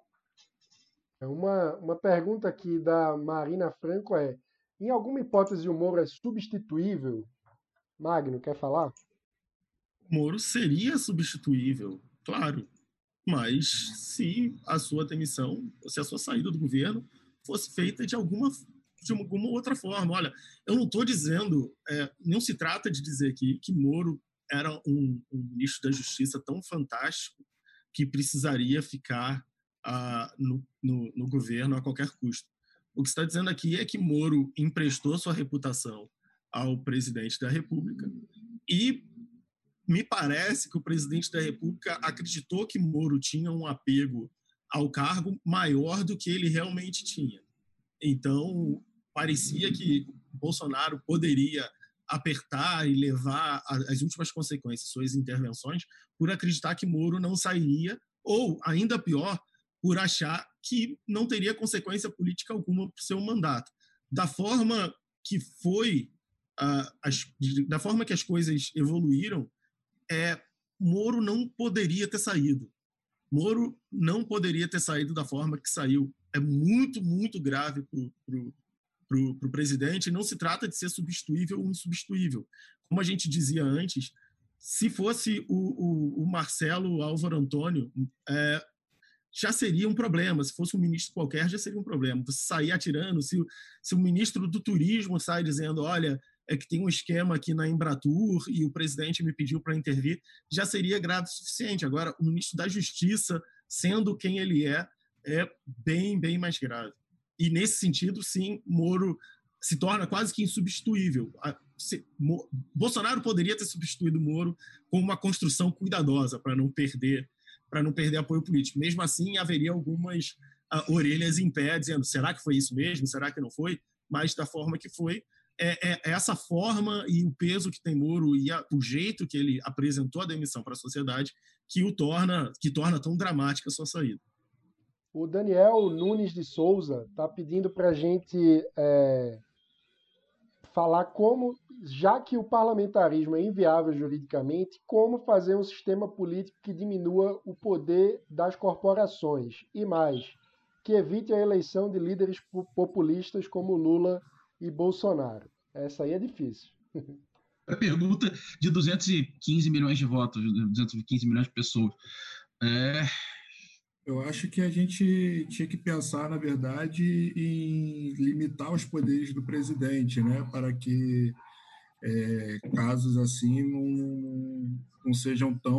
Uma, uma pergunta aqui da Marina Franco é: em alguma hipótese o Moro é substituível? Magno, quer falar? O Moro seria substituível, claro. Mas se a sua demissão, se a sua saída do governo fosse feita de alguma, de alguma outra forma. Olha, eu não estou dizendo, é, não se trata de dizer aqui que Moro era um, um ministro da Justiça tão fantástico que precisaria ficar ah, no, no, no governo a qualquer custo. O que está dizendo aqui é que Moro emprestou sua reputação ao presidente da República e me parece que o presidente da República acreditou que Moro tinha um apego ao cargo maior do que ele realmente tinha. Então, parecia que Bolsonaro poderia apertar e levar as últimas consequências, suas intervenções, por acreditar que Moro não sairia, ou, ainda pior, por achar que não teria consequência política alguma para o seu mandato. Da forma que foi, uh, as, da forma que as coisas evoluíram, é, Moro não poderia ter saído. Moro não poderia ter saído da forma que saiu. É muito, muito grave para o presidente. Não se trata de ser substituível ou insubstituível. Como a gente dizia antes, se fosse o, o, o Marcelo Álvaro Antônio, é, já seria um problema. Se fosse um ministro qualquer, já seria um problema. Você sair atirando, se, se o ministro do turismo sai dizendo, olha, é que tem um esquema aqui na Embratur e o presidente me pediu para intervir, já seria grave o suficiente. Agora, o ministro da Justiça, sendo quem ele é, é bem, bem mais grave. E, nesse sentido, sim, Moro se torna quase que insubstituível. Bolsonaro poderia ter substituído Moro com uma construção cuidadosa para não perder, para não perder apoio político. Mesmo assim, haveria algumas uh, orelhas em pé dizendo: será que foi isso mesmo? Será que não foi? Mas da forma que foi, é, é essa forma e o peso que tem Moro e a, o jeito que ele apresentou a demissão para a sociedade que o torna, que torna tão dramática a sua saída. O Daniel Nunes de Souza está pedindo para a gente é, falar como, já que o parlamentarismo é inviável juridicamente, como fazer um sistema político que diminua o poder das corporações e mais, que evite a eleição de líderes populistas como Lula e Bolsonaro. Essa aí é difícil. A pergunta de duzentos e quinze milhões de votos, duzentos e quinze milhões de pessoas. É... Eu acho que a gente tinha que pensar, na verdade, em limitar os poderes do presidente, né, para que é, casos assim não, não sejam tão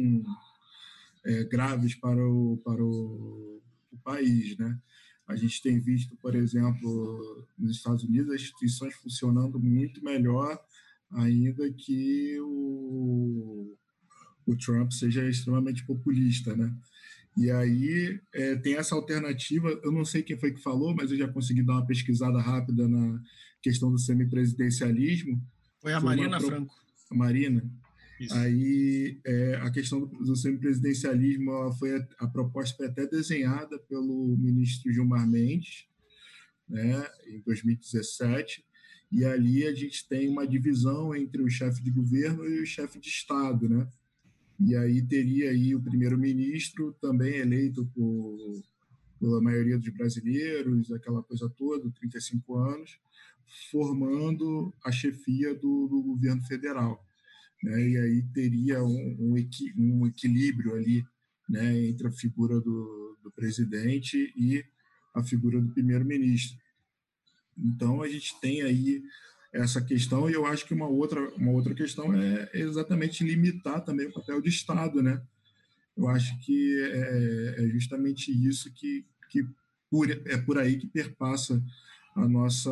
é, graves para o, para o, o país, né? A gente tem visto, por exemplo, nos Estados Unidos, as instituições funcionando muito melhor, ainda que o, o Trump seja extremamente populista, né? E aí é, tem essa alternativa, eu não sei quem foi que falou, mas eu já consegui dar uma pesquisada rápida na questão do semipresidencialismo. Foi a Marina pro... Franco. A Marina. Isso. Aí é, a questão do, do semipresidencialismo, ela foi a, a proposta foi até desenhada pelo ministro Gilmar Mendes, né, em dois mil e dezessete, e ali a gente tem uma divisão entre o chefe de governo e o chefe de Estado, né? E aí teria aí o primeiro-ministro, também eleito por, pela maioria dos brasileiros, aquela coisa toda, trinta e cinco anos, formando a chefia do, do governo federal, né? E aí teria um, um, equi, um equilíbrio ali, né, entre a figura do, do presidente e a figura do primeiro-ministro. Então, a gente tem aí essa questão, e eu acho que uma outra, uma outra questão é exatamente limitar também o papel do Estado, né? Eu acho que é, é justamente isso que, que por, é por aí que perpassa a nossa,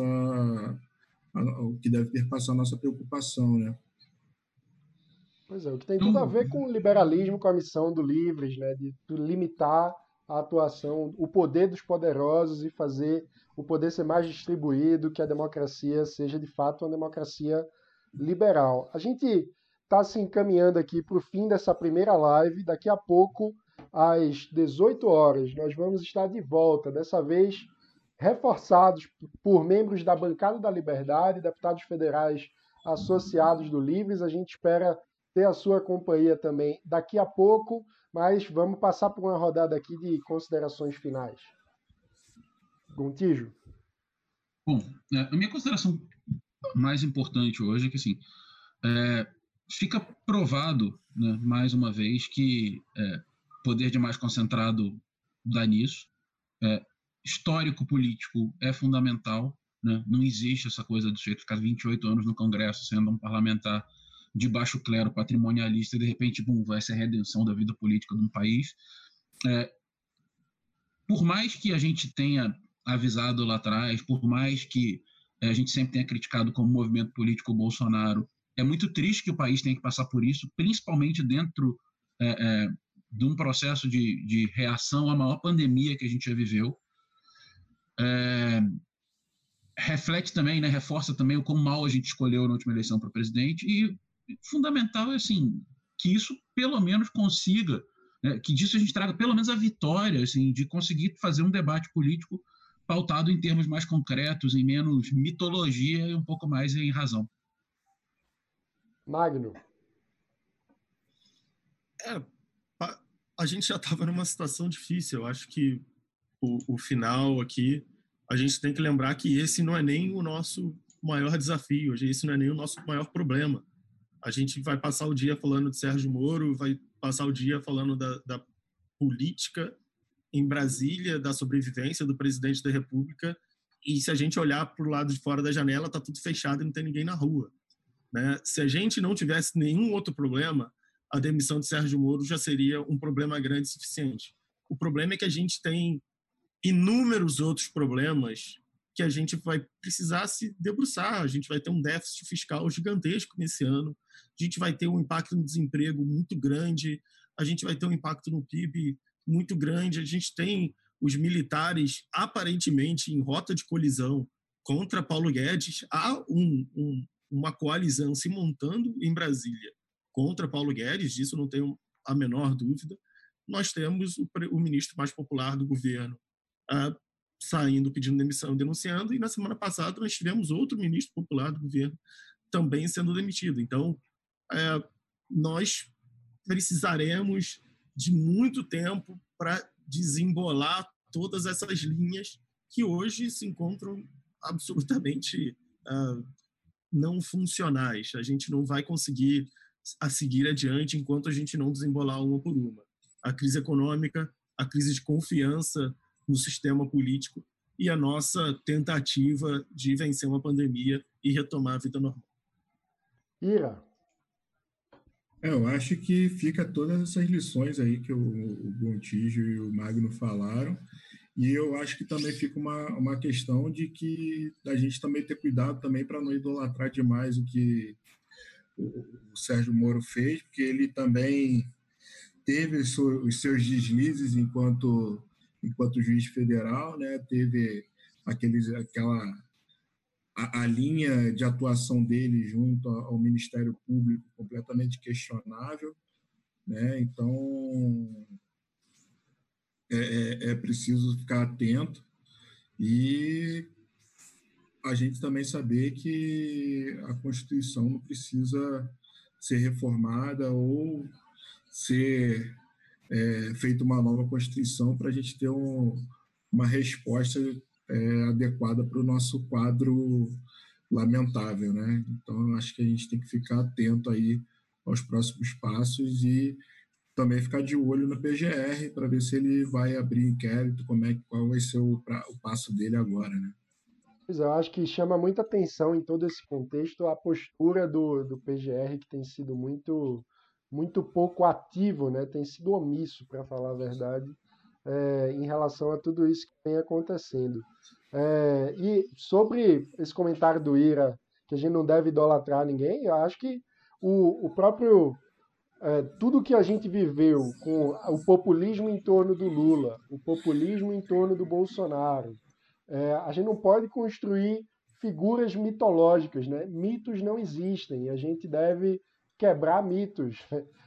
a, o que deve perpassar a nossa preocupação, né? Pois é, o que tem tudo a ver com o liberalismo, com a missão do Livres, né? De limitar a atuação, o poder dos poderosos e fazer o poder ser mais distribuído, que a democracia seja de fato uma democracia liberal. A gente está se encaminhando aqui para o fim dessa primeira live. Daqui a pouco, às dezoito horas, nós vamos estar de volta, dessa vez reforçados por membros da Bancada da Liberdade, deputados federais associados do Livres. A gente espera ter a sua companhia também daqui a pouco, mas vamos passar por uma rodada aqui de considerações finais. Gontijo. Bom, a minha consideração mais importante hoje é que, assim, é, fica provado, né, mais uma vez, que é, poder demais concentrado dá nisso. É, histórico político é fundamental, né? Não existe essa coisa do sujeito ficar vinte e oito anos no Congresso sendo um parlamentar de baixo clero, patrimonialista, e de repente, bum, vai ser a redenção da vida política de um país. É, por mais que a gente tenha avisado lá atrás, por mais que a gente sempre tenha criticado como movimento político o Bolsonaro, é muito triste que o país tenha que passar por isso, principalmente dentro é, é, de um processo de, de reação à maior pandemia que a gente já viveu. É, reflete também, né, reforça também o quão mal a gente escolheu na última eleição para presidente, e fundamental é assim, que isso pelo menos consiga, né, que disso a gente traga pelo menos a vitória, assim, de conseguir fazer um debate político pautado em termos mais concretos, em menos mitologia e um pouco mais em razão. Magno. É, a, a gente já estava numa situação difícil. Eu acho que o, o final aqui, a gente tem que lembrar que esse não é nem o nosso maior desafio, esse não é nem o nosso maior problema. A gente vai passar o dia falando de Sérgio Moro, vai passar o dia falando da, da política em Brasília, da sobrevivência do presidente da República, e se a gente olhar para o lado de fora da janela, está tudo fechado e não tem ninguém na rua, né? Se a gente não tivesse nenhum outro problema, a demissão de Sérgio Moro já seria um problema grande o suficiente. O problema é que a gente tem inúmeros outros problemas que a gente vai precisar se debruçar. A gente vai ter um déficit fiscal gigantesco nesse ano, a gente vai ter um impacto no desemprego muito grande, a gente vai ter um impacto no P I B muito grande, a gente tem os militares aparentemente em rota de colisão contra Paulo Guedes. Há um, um, uma coalizão se montando em Brasília contra Paulo Guedes, disso não tenho a menor dúvida. Nós temos o, o ministro mais popular do governo uh, saindo, pedindo demissão, denunciando, e na semana passada nós tivemos outro ministro popular do governo também sendo demitido. Então, uh, nós precisaremos de muito tempo para desembolar todas essas linhas que hoje se encontram absolutamente uh, não funcionais. A gente não vai conseguir a seguir adiante enquanto a gente não desembolar uma por uma. A crise econômica, a crise de confiança no sistema político e a nossa tentativa de vencer uma pandemia e retomar a vida normal. Ira. É, eu acho que fica todas essas lições aí que o, o Gontijo e o Magno falaram, e eu acho que também fica uma, uma questão de que a gente também ter cuidado também para não idolatrar demais o que o, o Sérgio Moro fez, porque ele também teve os seus deslizes enquanto, enquanto juiz federal, né? Teve aqueles, aquela... A, a linha de atuação dele junto ao Ministério Público completamente questionável, né? Então, é, é, é preciso ficar atento e a gente também saber que a Constituição não precisa ser reformada ou ser é, feita uma nova Constituição para a gente ter um, uma resposta É, adequada para o nosso quadro lamentável, né? Então, acho que a gente tem que ficar atento aí aos próximos passos e também ficar de olho no P G R para ver se ele vai abrir inquérito, como é, qual vai ser o, pra, o passo dele agora, né? Pois é, eu acho que chama muita atenção em todo esse contexto a postura do, do P G R, que tem sido muito, muito pouco ativo, né? Tem sido omisso, para falar a verdade, é, em relação a tudo isso que vem acontecendo. É, e sobre esse comentário do Ira, que a gente não deve idolatrar ninguém, eu acho que o, o próprio... É, tudo que a gente viveu com o populismo em torno do Lula, o populismo em torno do Bolsonaro, é, a gente não pode construir figuras mitológicas, né? Mitos não existem, a gente deve quebrar mitos.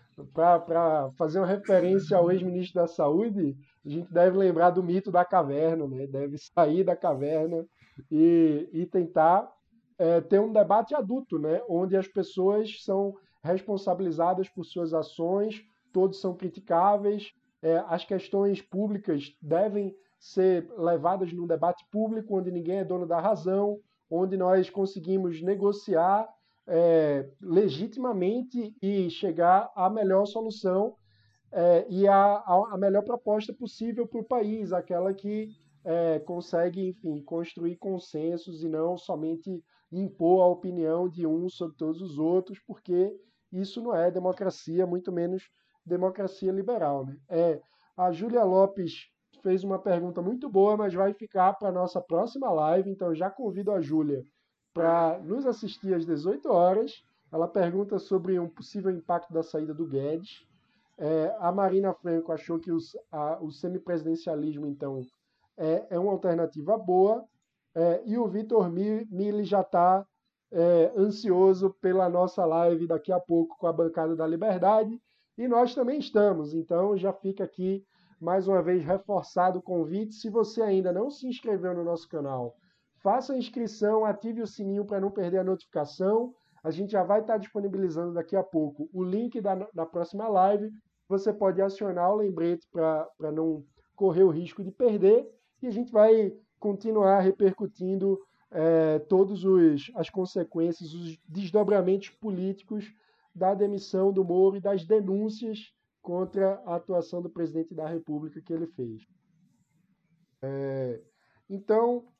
Para fazer uma referência ao ex-ministro da Saúde, a gente deve lembrar do mito da caverna, né? Deve sair da caverna e, e tentar é, ter um debate adulto, né? Onde as pessoas são responsabilizadas por suas ações, todos são criticáveis, é, as questões públicas devem ser levadas num debate público, onde ninguém é dono da razão, onde nós conseguimos negociar É, legitimamente e chegar à melhor solução é, e à, à melhor proposta possível para o país, aquela que é, consegue, enfim, construir consensos e não somente impor a opinião de um sobre todos os outros, porque isso não é democracia, muito menos democracia liberal, né? É, a Júlia Lopes fez uma pergunta muito boa, mas vai ficar para a nossa próxima live, então já convido a Júlia para nos assistir às dezoito horas. Ela pergunta sobre um possível impacto da saída do Guedes. É, a Marina Franco achou que os, a, o semipresidencialismo, então, é, é uma alternativa boa. É, e o Vitor Mille já está é, ansioso pela nossa live daqui a pouco com a Bancada da Liberdade. E nós também estamos. Então, já fica aqui, mais uma vez, reforçado o convite. Se você ainda não se inscreveu no nosso canal, faça a inscrição, ative o sininho para não perder a notificação. A gente já vai estar disponibilizando daqui a pouco o link da, da próxima live. Você pode acionar o lembrete para não correr o risco de perder. E a gente vai continuar repercutindo é, todas as consequências, os desdobramentos políticos da demissão do Moro e das denúncias contra a atuação do presidente da República que ele fez. É, então...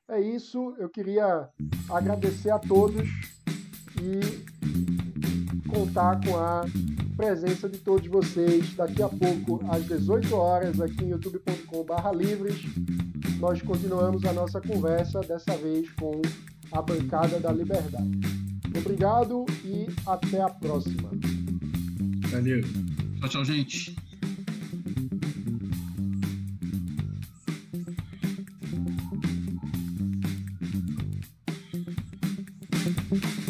É isso, eu queria agradecer a todos e contar com a presença de todos vocês. Daqui a pouco, às dezoito horas, aqui em youtube ponto com barra livres, nós continuamos a nossa conversa, dessa vez com a Bancada da Liberdade. Obrigado e até a próxima. Valeu. Tchau, tchau, gente. Thank you.